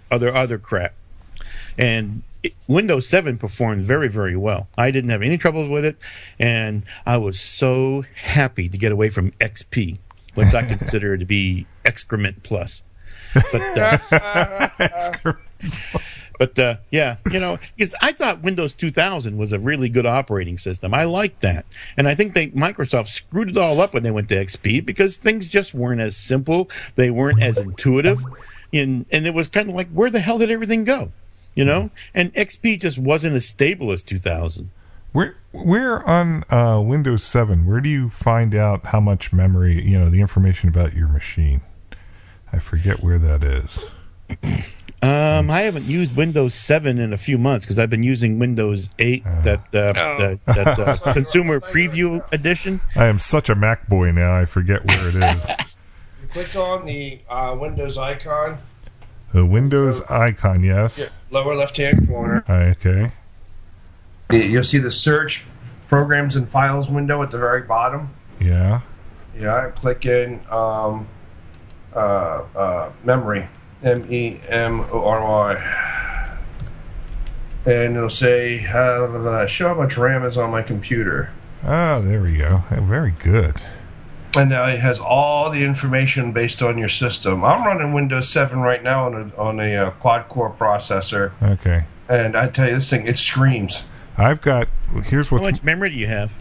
other other crap. And it, Windows seven performed very, very well. I didn't have any troubles with it, and I was so happy to get away from X P, which I consider to be excrement plus. But uh, but uh, yeah, you know, because I thought Windows two thousand was a really good operating system. I liked that, and I think they Microsoft screwed it all up when they went to X P because things just weren't as simple. They weren't as intuitive, and and it was kind of like, where the hell did everything go? You know, and X P just wasn't as stable as two thousand. Where, where on uh, Windows seven, where do you find out how much memory, you know, the information about your machine? I forget where that is. Um, I haven't used Windows seven in a few months because I've been using Windows eight, uh, that uh, oh. that, that uh, Consumer Preview Edition. I am such a Mac boy now, I forget where it is. You click on the uh, Windows icon. The Windows icon, yes. Yeah, lower left-hand corner. Okay. You'll see the search programs and files window at the very bottom. Yeah. Yeah, click in um, uh, uh, memory, M E M O R Y. And it'll say, uh, show how much RAM is on my computer. Oh, there we go. Very good. And now it has all the information based on your system. I'm running Windows seven right now on a, on a uh, quad-core processor. Okay. And I tell you, this thing, it screams. I've got, here's what... How much memory do you have?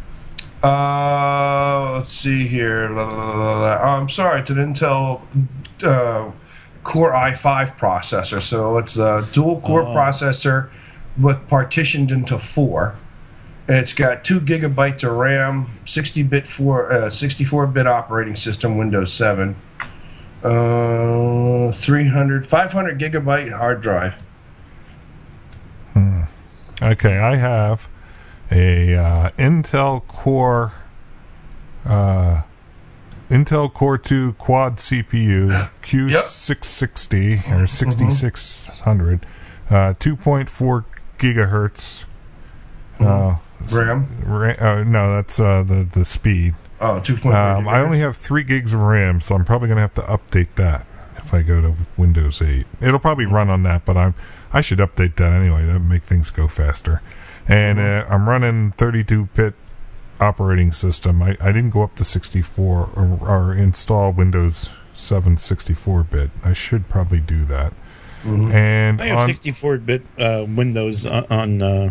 Uh, let's see here. La, la, la, la. Oh, I'm sorry, it's an Intel uh, Core i five processor. So it's a dual-core oh. processor with partitioned into four. It's got two gigabytes of RAM, sixty bit for uh, sixty-four bit operating system, Windows seven, uh, three hundred, five hundred gigabyte hard drive. Hmm. Okay, I have a uh, Intel Core, uh, Intel Core two Quad C P U, Q six sixty yep. or sixty-six hundred, mm-hmm. uh, two point four gigahertz. Mm-hmm. Uh, RAM? Ra- uh, no, that's uh, the the speed. Oh, two point four. Um, I only have three gigs of RAM, so I'm probably going to have to update that if I go to Windows eight. It'll probably run on that, but I'm I should update that anyway. That would make things go faster. And uh, I'm running thirty-two bit operating system. I, I didn't go up to sixty-four or, or install Windows seven sixty-four bit. I should probably do that. Mm-hmm. And I have sixty-four bit uh, Windows on. on uh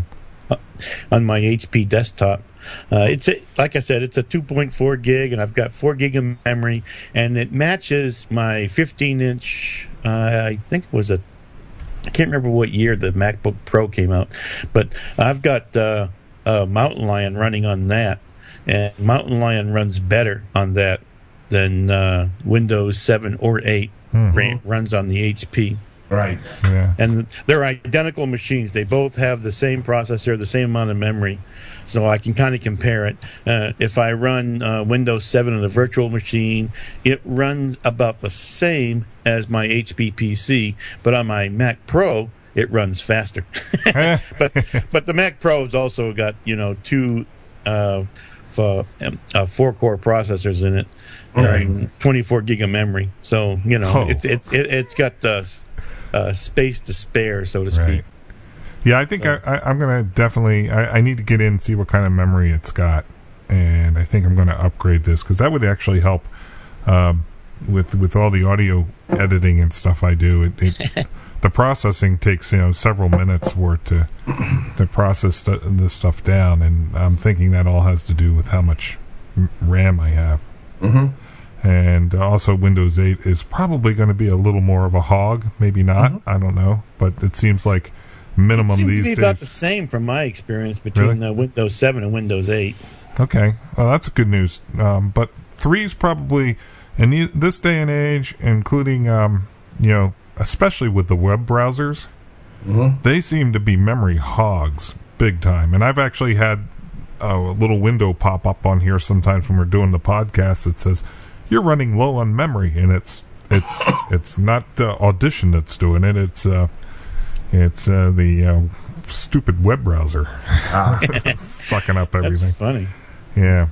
on my H P desktop. Uh, it's a, like I said, it's a two point four gig, and I've got four gig of memory, and it matches my fifteen inch. Uh, I think it was a. I can't remember what year the MacBook Pro came out, but I've got uh, uh, Mountain Lion running on that, and Mountain Lion runs better on that than uh, Windows seven or eight mm-hmm. ran, runs on the H P. Right. Yeah. And they're identical machines. They both have the same processor, the same amount of memory. So I can kind of compare it. Uh, if I run uh, Windows seven on a virtual machine, it runs about the same as my H P P C. But on my Mac Pro, it runs faster. but but the Mac Pro's also got, you know, two uh, f- uh, four-core processors in it. Right. Um, twenty-four gig of memory. So, you know, oh. it's, it's, it, it's got... Uh, Uh, space to spare, so to speak. Right. Yeah, I think so. I, I, I'm going to definitely... I, I need to get in and see what kind of memory it's got. And I think I'm going to upgrade this, because that would actually help uh, with with all the audio editing and stuff I do. It, it the processing takes, you know, several minutes for it to, to process st- this stuff down. And I'm thinking that all has to do with how much RAM I have. Mm-hmm. And also Windows eight is probably going to be a little more of a hog. Maybe not. Mm-hmm. I don't know. But it seems like minimum it seems these to be days. about the same from my experience between Really? uh, Windows seven and Windows eight. Okay. Well, that's good news. Um, but three is probably, in the, this day and age, including, um, you know, especially with the web browsers, mm-hmm. they seem to be memory hogs big time. And I've actually had a little window pop up on here sometimes when we're doing the podcast that says, you're running low on memory, and it's it's it's not uh, Audition that's doing it. It's uh, it's uh, the uh, stupid web browser ah. sucking up everything. That's funny. Yeah.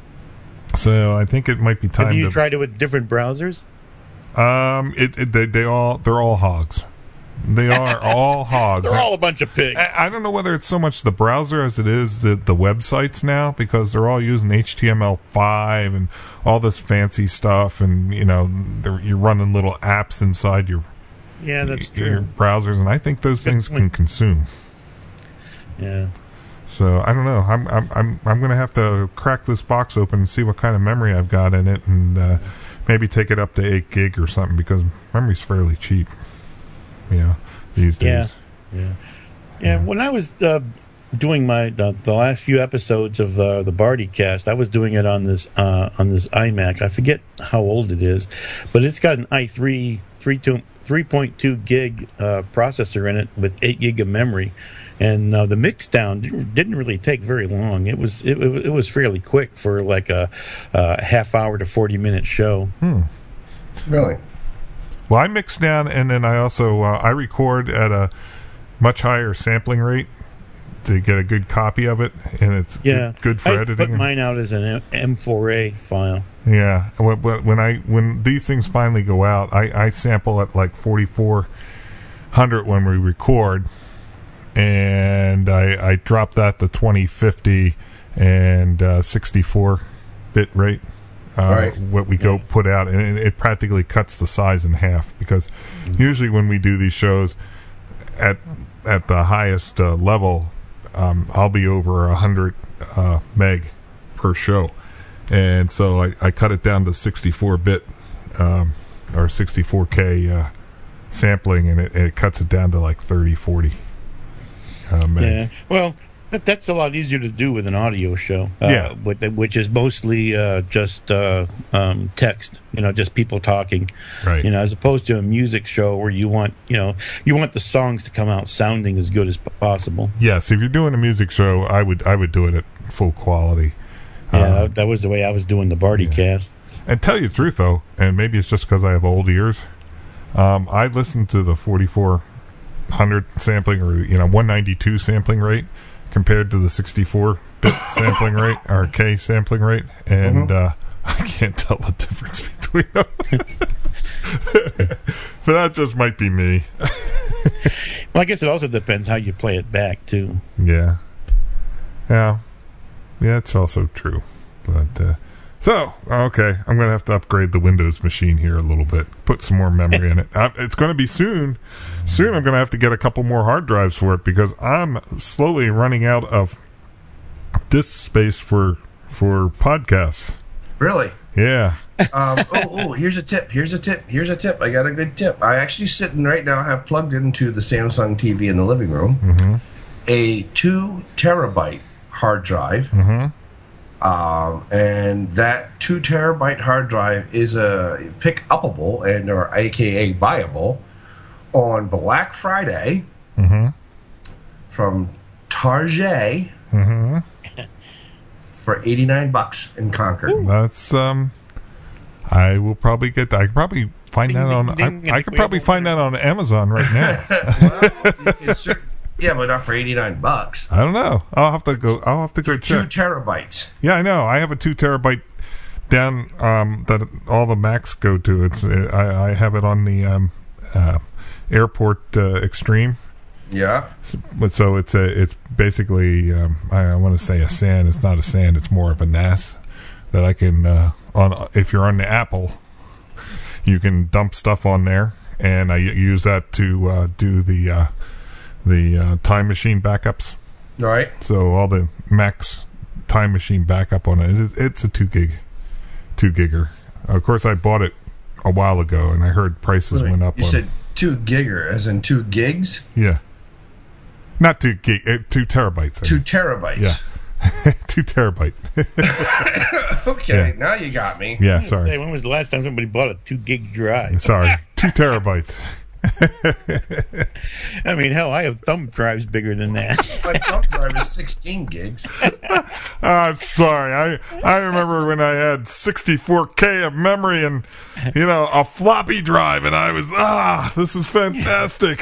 So I think it might be time. Have you to, tried it with different browsers? Um, it, it they, they all they're all hogs. They are all hogs. They're all a bunch of pigs. I, I don't know whether it's so much the browser as it is the, the websites now, because they're all using H T M L five and all this fancy stuff, and you know they're- you're running little apps inside your Yeah, that's your true. browsers, and I think those Good things point. can consume. Yeah. So I don't know. I'm I'm I'm I'm going to have to crack this box open and see what kind of memory I've got in it, and uh, maybe take it up to eight gig or something, because memory's fairly cheap. You know, these days. Yeah. Yeah. Yeah. When I was uh, doing my the, the last few episodes of uh, the Barty Cast, I was doing it on this uh, on this iMac. I forget how old it is, but it's got an i three three point two gig uh, processor in it with eight gig of memory. And uh, the mix down didn't, didn't really take very long. It was it, it was fairly quick for like a, a half hour to forty minute show. Hmm. Really? Well, I mix down, and then I also uh, I record at a much higher sampling rate to get a good copy of it, and it's Yeah, good, good for I used to editing. put mine out as an M four A file. Yeah, when, when I when these things finally go out, I, I sample at like forty-four hundred when we record, and I, I drop that to twenty fifty and uh, sixty-four bit rate. Uh, Right. What we go put out, and it, it practically cuts the size in half, because usually when we do these shows at at the highest uh, level, um, I'll be over a hundred uh, meg per show, and so I, I cut it down to sixty-four bit um, or sixty-four K uh, sampling, and it, it cuts it down to like thirty, forty uh, meg. Yeah, well, that, that's a lot easier to do with an audio show. Uh, Yeah. with, which is mostly uh, just uh, um, text. You know, just people talking. Right. You know, as opposed to a music show where you want, you know, you want the songs to come out sounding as good as possible. Yes, if you're doing a music show, I would I would do it at full quality. Yeah, Uh, that, that was the way I was doing the Barty Cast. And tell you the truth, though, and maybe it's just because I have old ears, um, I listen to the forty-four hundred sampling, or you know, one ninety-two sampling rate compared to the sixty-four bit sampling rate, or K sampling rate, and uh, I can't tell the difference between them. But that just might be me. Well, I guess it also depends how you play it back too. Yeah, yeah, yeah. It's also true, but. Uh, So, okay, I'm going to have to upgrade the Windows machine here a little bit, put some more memory in it. Uh, it's going to be soon. Soon I'm going to have to get a couple more hard drives for it, because I'm slowly running out of disk space for for podcasts. Really? Yeah. um, oh, oh, here's a tip. Here's a tip. Here's a tip. I got a good tip. I actually sitting right now have plugged into the Samsung T V in the living room Mm-hmm. a two terabyte hard drive. Mm-hmm. Um, and that two terabyte hard drive is a pick upable and or A K A buyable on Black Friday Mm-hmm. from Target Mm-hmm. for eighty-nine bucks in Concord. That's, um, I will probably get that. I could probably find Ding, that on, ding, ding, I, I and could we probably have find that on Amazon right now. Well, it's cer- yeah, but not for eighty-nine bucks. I don't know. I'll have to go, I'll have to go Two check. terabytes. Yeah, I know. I have a two terabyte down um, that all the Macs go to. It's uh, I, I have it on the um, uh, Airport uh, Extreme. Yeah. So, so it's a it's basically um, I, I want to say a SAN. It's not a SAN. It's more of a N A S that I can uh, on if you're on the Apple, you can dump stuff on there, and I use that to uh, do the uh, the uh, Time Machine backups. All right. So all the Macs Time Machine backup on it, it's, it's a two gig, two gigger. Of course, I bought it a while ago, and I heard prices Wait, went up. You on said two gigger, as in two gigs? yeah, not two gig, uh, two terabytes. I Two mean. terabytes. Yeah, two terabyte. Okay, Yeah. now you got me. Yeah, I was gonna sorry, say, when was the last time somebody bought a two gig drive? sorry, two terabytes. I mean, hell, I have thumb drives bigger than that. My thumb drive is sixteen gigs. I'm sorry. I I remember when I had sixty-four K of memory and, you know, a floppy drive, and I was ah, this is fantastic.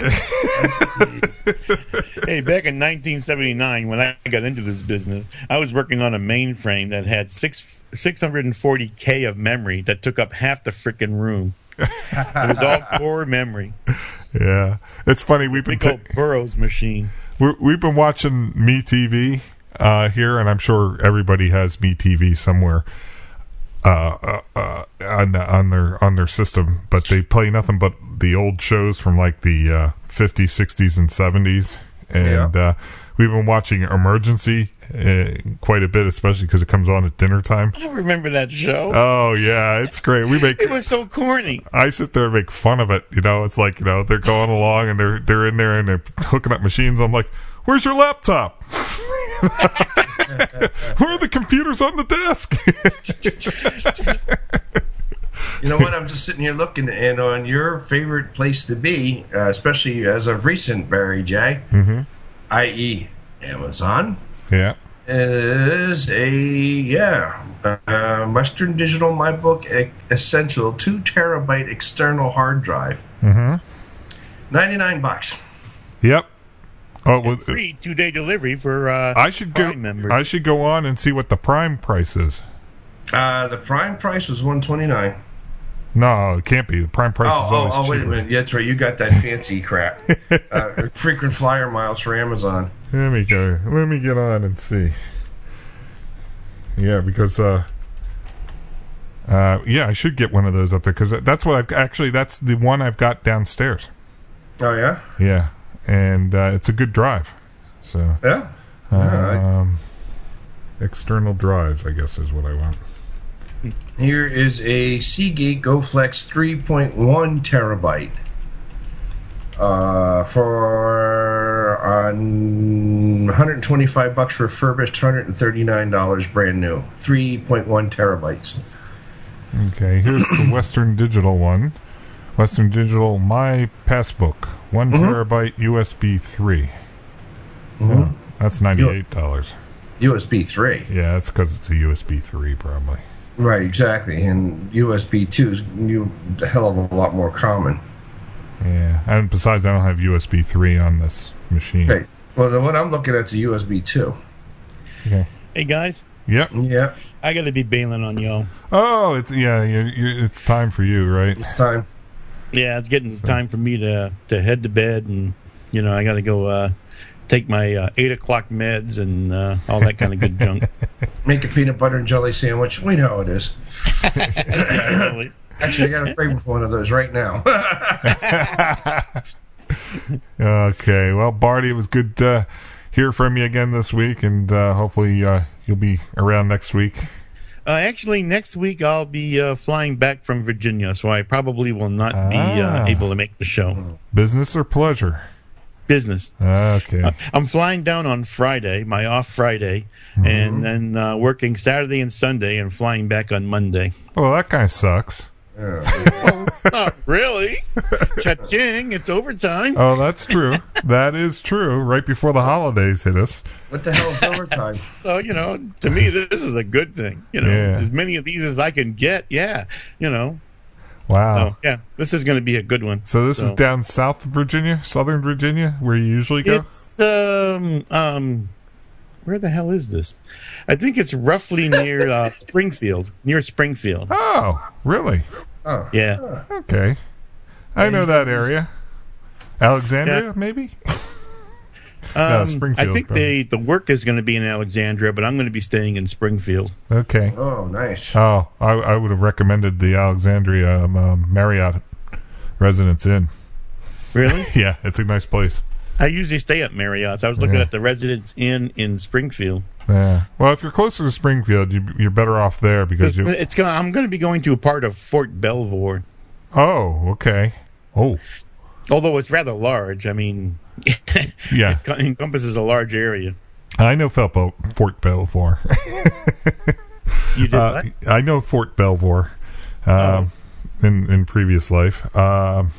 Hey, back in nineteen seventy-nine, when I got into this business, I was working on a mainframe that had six six hundred forty K of memory that took up half the frickin' room. It was all core memory. Yeah, it's funny. We've been Big old Burroughs machine. We're, we've been watching MeTV uh, here, and I'm sure everybody has MeTV somewhere uh, uh, uh, on on their on their system. But they play nothing but the old shows from like the uh, fifties, sixties, and seventies. And Yeah. uh, we've been watching Emergency uh, quite a bit, especially because it comes on at dinner time. I remember that show. Oh yeah, it's great. We make It was so corny. I sit there and make fun of it. You know, it's like, you know, they're going along and they're they're in there and they're hooking up machines. I'm like, where's your laptop? Where are the computers on the desk? You know what? I'm just sitting here looking, and on your favorite place to be, uh, especially as of recent, Barry J, Mm-hmm. that is. Amazon, Yeah. is a, yeah, uh, Western Digital MyBook e- Essential two terabyte external hard drive. Mm-hmm. ninety-nine bucks. Yep. Oh, well, Free two day delivery for uh, I should go. Prime members. I should go on and see what the Prime price is. Uh, the prime price was one twenty-nine. No, it can't be. The Prime price Oh, is oh, always oh, wait a cheaper. minute. Yeah, that's right. You got that fancy crap. Uh, frequent flyer miles for Amazon. Let me go. Let me get on and see. Yeah, because uh, uh, yeah, I should get one of those up there because that's what I've actually. That's the one I've got downstairs. Oh, yeah? Yeah, and uh, it's a good drive. So Yeah. Yeah, um, external drives, I guess, is what I want. Here is a Seagate GoFlex three point one terabyte uh, for uh, one hundred twenty-five bucks refurbished, one hundred thirty-nine dollars brand new. three point one terabytes. Okay, here's the Western Digital one. Western Digital My Passbook, one Mhm. terabyte U S B three. Mhm. Yeah, that's ninety-eight dollars. U S B three. Yeah, that's because it's a U S B three, probably. Right, exactly. And U S B two is you, a hell of a lot more common. Yeah, and besides, I don't have U S B three on this machine. Hey, well, the one I'm looking at is a U S B two. Okay. Hey guys, Yep. Yeah, I got to be bailing on y'all. Oh, it's yeah. You, you, it's time for you, right? it's time. Yeah, it's getting time for me to to head to bed, and you know I got to go uh, take my uh, eight o'clock meds and uh, all that kind of good junk. Make a peanut butter and jelly sandwich. We know how it is. Really. Actually, I got a frame for one of those right now. Okay. Well, Barty, it was good to hear from you again this week, and uh, hopefully uh, you'll be around next week. Uh, actually, next week I'll be uh, flying back from Virginia, so I probably will not be Ah. uh, able to make the show. Business or pleasure? Business. Okay. Uh, I'm flying down on Friday, my off Friday, and then uh, working Saturday and Sunday, and flying back on Monday. Well, that kind of sucks. Not really. Cha-ching, it's overtime. Oh, that's true. That is true. Right before the holidays hit us. What the hell is overtime? So, you know, to me, this is a good thing. You know, Yeah. as many of these as I can get, yeah, you know. Wow. So, yeah, this is going to be a good one. So this is So- down South Virginia, Southern Virginia, where you usually go? It's, um, um, where the hell is this? I think it's roughly near uh, Springfield, near Springfield. Oh, really? Oh, Yeah. Okay. I know that area. Alexandria, Yeah. maybe? No, Um, Springfield, I think probably. they, the work is going to be in Alexandria, but I'm going to be staying in Springfield. Okay. oh, nice. Oh, I, I would have recommended the Alexandria um, um, Marriott Residence Inn. Really? Yeah, it's a nice place. I usually stay at Marriott's. I was looking Yeah. at the Residence Inn in Springfield. Yeah. Well, if you're closer to Springfield, you, you're better off there because It's, you. it's gonna, I'm going to be going to a part of Fort Belvoir, Oh, okay. Oh, although it's rather large. I mean, yeah. it encompasses a large area. I know Felpo, Fort Belvoir. You did Uh, what? I know Fort Belvoir um, in in previous life. Um,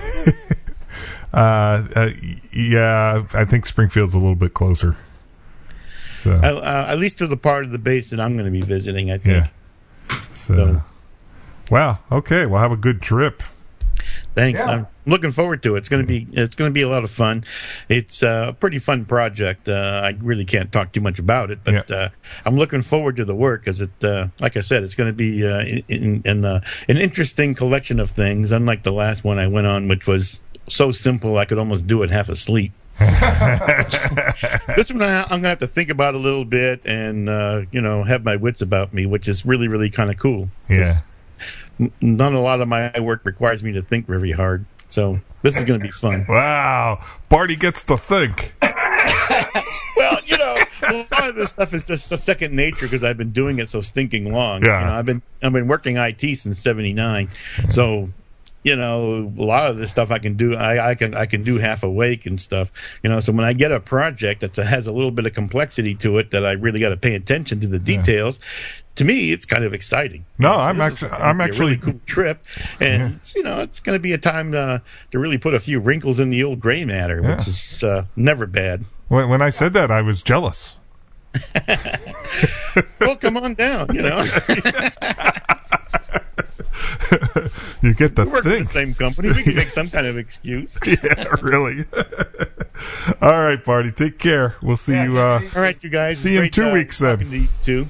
uh, uh, yeah, I think Springfield's a little bit closer. So Uh, uh, at least to the part of the base that I'm going to be visiting, I think. yeah. So, So- wow. Okay. Well, have a good trip. Thanks. Yeah. I'm looking forward to it. It's going to be it's going to be a lot of fun. It's uh, a pretty fun project. Uh, I really can't talk too much about it, but Yeah. uh, I'm looking forward to the work because it, uh, like I said, it's going to be uh, in, in, in uh, an interesting collection of things. Unlike the last one I went on, which was so simple I could almost do it half asleep. This one I, I'm going to have to think about a little bit and, uh, you know, have my wits about me, which is really, really kind of cool. Yeah. None, a lot of my work requires me to think very hard. So this is going to be fun. Wow. Barty gets to think. Well, you know, a lot of this stuff is just second nature because I've been doing it so stinking long. Yeah. You know, I've been I've been working I T since seventy-nine. So, you know, a lot of this stuff I can do I, I can I can do half awake and stuff. You know, so when I get a project that has a little bit of complexity to it that I really got to pay attention to the details, to me it's kind of exciting. No, So I'm this actually is gonna I'm be a actually really cool trip, and Yeah. it's, you know, it's going to be a time to, to really put a few wrinkles in the old gray matter, Yeah. which is uh, never bad. when, when I said that I was jealous. Well, come on down, you know. You get the We work for the think. same company. We can make some kind of excuse. Yeah, really. All right, Barty. Take care. We'll see you. Uh, All right, you guys. See you in Great, two uh, weeks, then. talking to you two.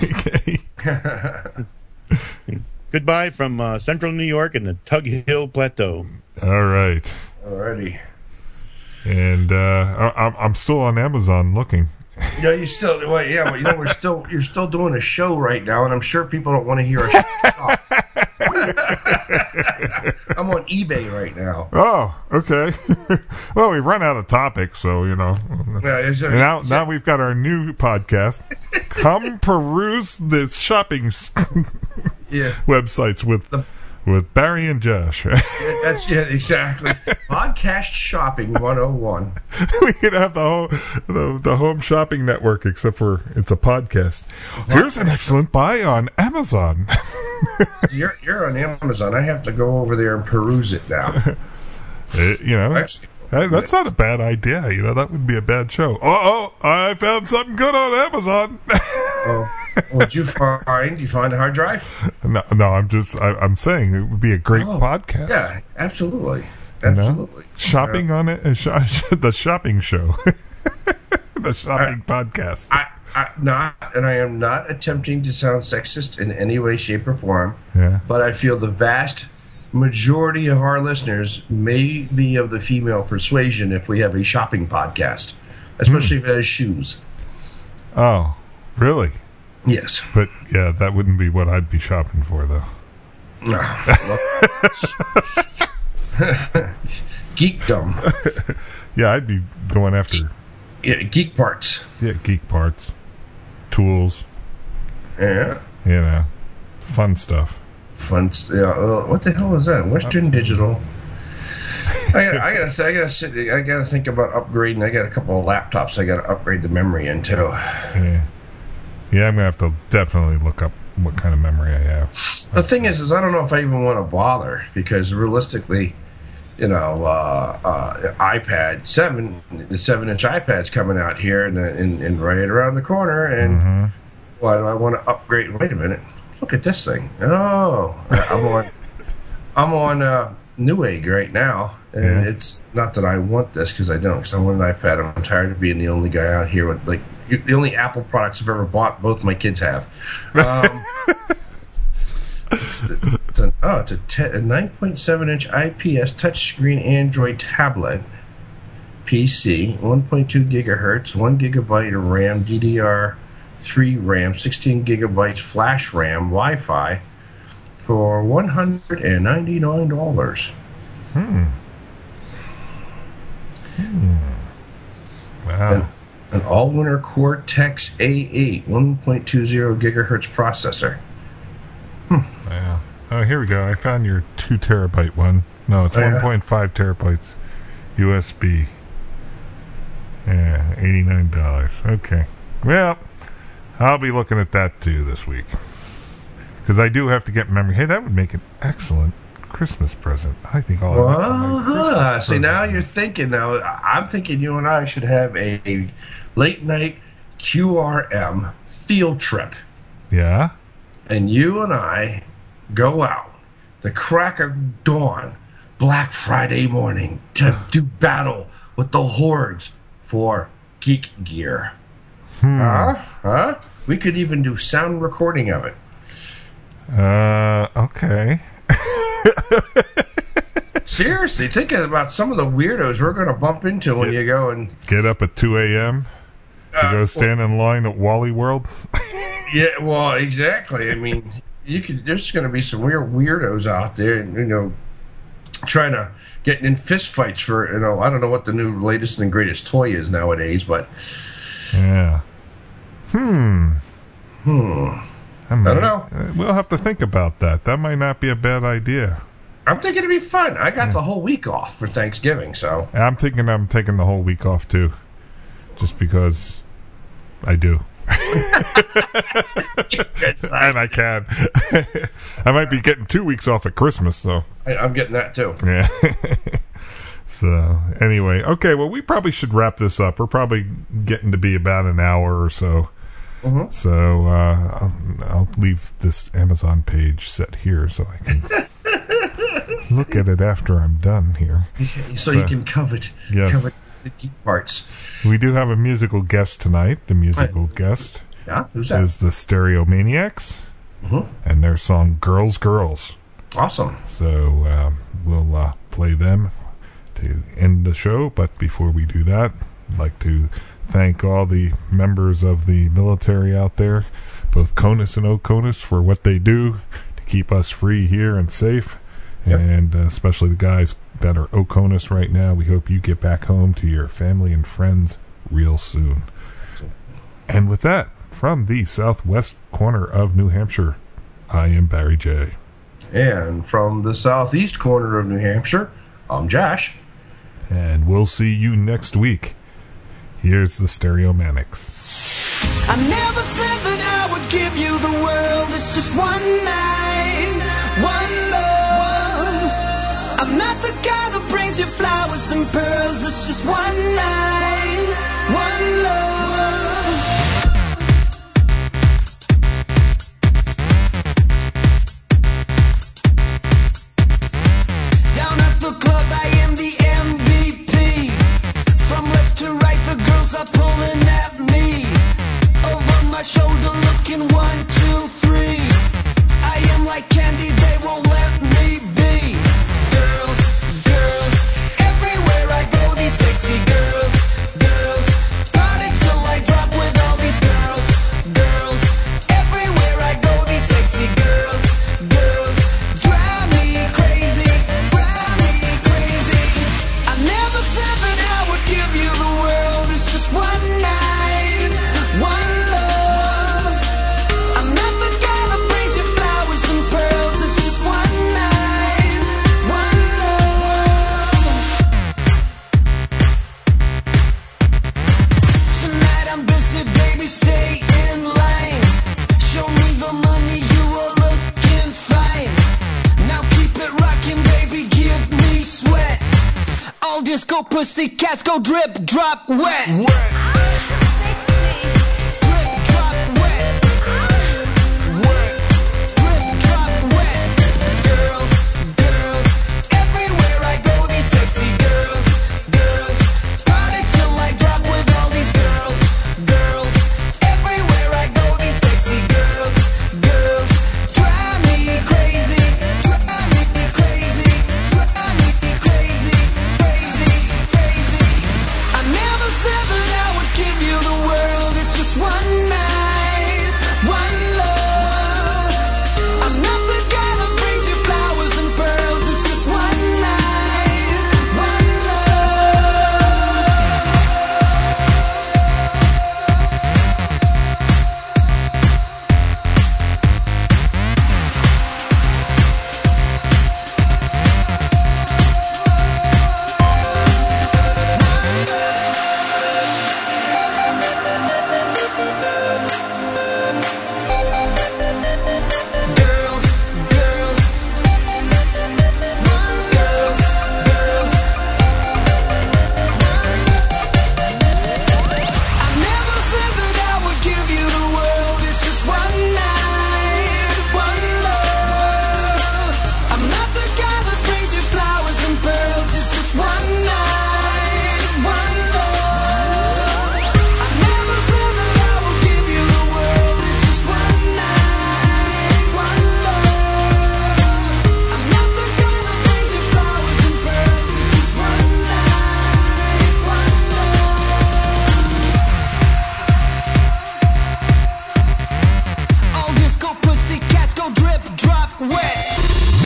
okay. Goodbye from uh, Central New York and the Tug Hill Plateau. All right. Alrighty. And uh, I, I'm I'm still on Amazon looking. You know, you still, well, yeah, but you know, we're still, you're still doing a show right now, and I'm sure people don't want to hear us talk. I'm on eBay right now. Oh, okay. Well, we've run out of topics, so you know. Yeah, it's, uh, now, now we've got our new podcast. Come peruse the shopping s- yeah, websites with with Barry and Josh. that's yeah, exactly. Podcast Shopping one oh one. We could have the whole the, the home shopping network, except for it's a podcast. Here's an excellent buy on Amazon. You're you're on Amazon. I have to go over there and peruse it now. Uh, you know, Actually, hey, that's not a bad idea. You know, that would be a bad show. Oh, oh, I found something good on Amazon. oh, what'd you find? You find a hard drive? no, no, I'm just, I, I'm saying it would be a great Oh, podcast. Yeah, absolutely, You know? absolutely. Shopping on it, uh, sh- the shopping show, the shopping podcast. I, I not, and I am not attempting to sound sexist in any way, shape, or form. Yeah. But I feel the vast majority of our listeners may be of the female persuasion if we have a shopping podcast, especially if it has shoes. Oh, really? Yes. But yeah, that wouldn't be what I'd be shopping for, though. No. Geekdom. Yeah, I'd be going after Yeah, geek parts. yeah geek parts, tools, Yeah. you know, fun stuff. Fun. Yeah. Uh, what the hell is that? Western Digital. I got. I got. I got. to I got to think about upgrading. I got a couple of laptops. I got to upgrade the memory into. Yeah, yeah, I'm gonna have to definitely look up what kind of memory I have. The thing is, is I don't know if I even want to bother because realistically, you know, uh, uh, iPad seven, the seven-inch iPad's coming out here and in, in right around the corner, and Mm-hmm. why do I want to upgrade? Wait a minute, look at this thing. Oh, I'm on, I'm on uh, Newegg right now, and Yeah. it's not that I want this because I don't. Because I want an iPad. I'm tired of being the only guy out here with like the only Apple products I've ever bought. Both my kids have. Um, It's an, oh, it's a, te- a nine point seven inch I P S touchscreen Android tablet P C, one point two gigahertz, one gigabyte of RAM, D D R three RAM, sixteen gigabytes flash RAM, Wi-Fi for one hundred ninety-nine dollars. Hmm. Hmm. Wow. And an all-winter Cortex A eight, one point two zero gigahertz processor. Wow. Oh, here we go. I found your two terabyte one. No, it's Oh, yeah? one point five terabytes U S B. Yeah, eighty-nine dollars. Okay. Well, I'll be looking at that too this week. Because I do have to get memory. Hey, that would make an excellent Christmas present. I think I'll have that for my Uh-huh. Christmas See, now present. you're thinking. Now, I'm thinking you and I should have a, a late night Q R M field trip. Yeah? And you and I go out the crack of dawn, Black Friday morning, to do battle with the hordes for geek gear. Hmm. Huh? Huh? We could even do sound recording of it. Uh, okay. Seriously, thinking about some of the weirdos we're going to bump into when Yeah. you go and Get up at two a.m. to Uh, go stand in line at Wally World. yeah, well, exactly. I mean, you could. There's going to be some weird weirdos out there, you know, trying to get in fist fights for, you know, I don't know what the new latest and greatest toy is nowadays, but Yeah. Hmm. hmm, I, might, don't know. uh, We'll have to think about that. That might not be a bad idea. I'm thinking it'd be fun. I got the whole week off for Thanksgiving, so I'm thinking I'm taking the whole week off too, just because I do. And I can. I might be getting two weeks off at Christmas, so I, I'm getting that too. yeah. So anyway, okay. Well, we probably should wrap this up. We're probably getting to be about an hour or so. Mhm. So uh, I'll, I'll leave this Amazon page set here so I can look at it after I'm done here. So, So- you can covet, Yes. covet the key parts. We do have a musical guest tonight. The musical guest Yeah, who's that? is the Stereomaniacs Mhm. and their song "Girls, Girls." Awesome. So um, we'll uh, play them to end the show. But before we do that, I'd like to thank all the members of the military out there, both CONUS and OCONUS, for what they do to keep us free here and safe. Yep. And uh, especially the guys that are OCONUS right now. We hope you get back home to your family and friends real soon. And with that, from the southwest corner of New Hampshire, I am Barry J. And from the southeast corner of New Hampshire, I'm Josh. And we'll see you next week. Here's the Stereomanics. I never said that I would give you the world. It's just one night, one love. I'm not the guy that brings you flowers and pearls. It's just one night, one love. Down at the club, I am the M V P. From left to right, the girls are pulling at me. Over my shoulder, looking one, two, three. I am like candy, they won't let me be. Girls, girls, everywhere I go, these sexy girls, girls. Party till I drop with all these girls, girls. Everywhere I go, these sexy girls, girls. Drive me crazy, drive me crazy. I never said that I would give you the world. It's just one night, one love. I'm not the guy that brings you flowers and pearls. It's just one night, one love. Tonight I'm busy, baby, stay in line. Show me the money, you are looking fine. Now keep it rocking, baby, give me sweat. All disco pussy cats go drip, drop, wet. Drip, drop, wet. Wet. Drip, drop, wet. Girls, girls, everywhere I go, these sexy girls, girls. Party till I drop with all these girls, girls. Everywhere I go, these sexy girls, girls. Drive me crazy, drive me crazy, drive me crazy, crazy, crazy. I never said that I would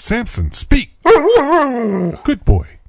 Samson, speak. Good boy.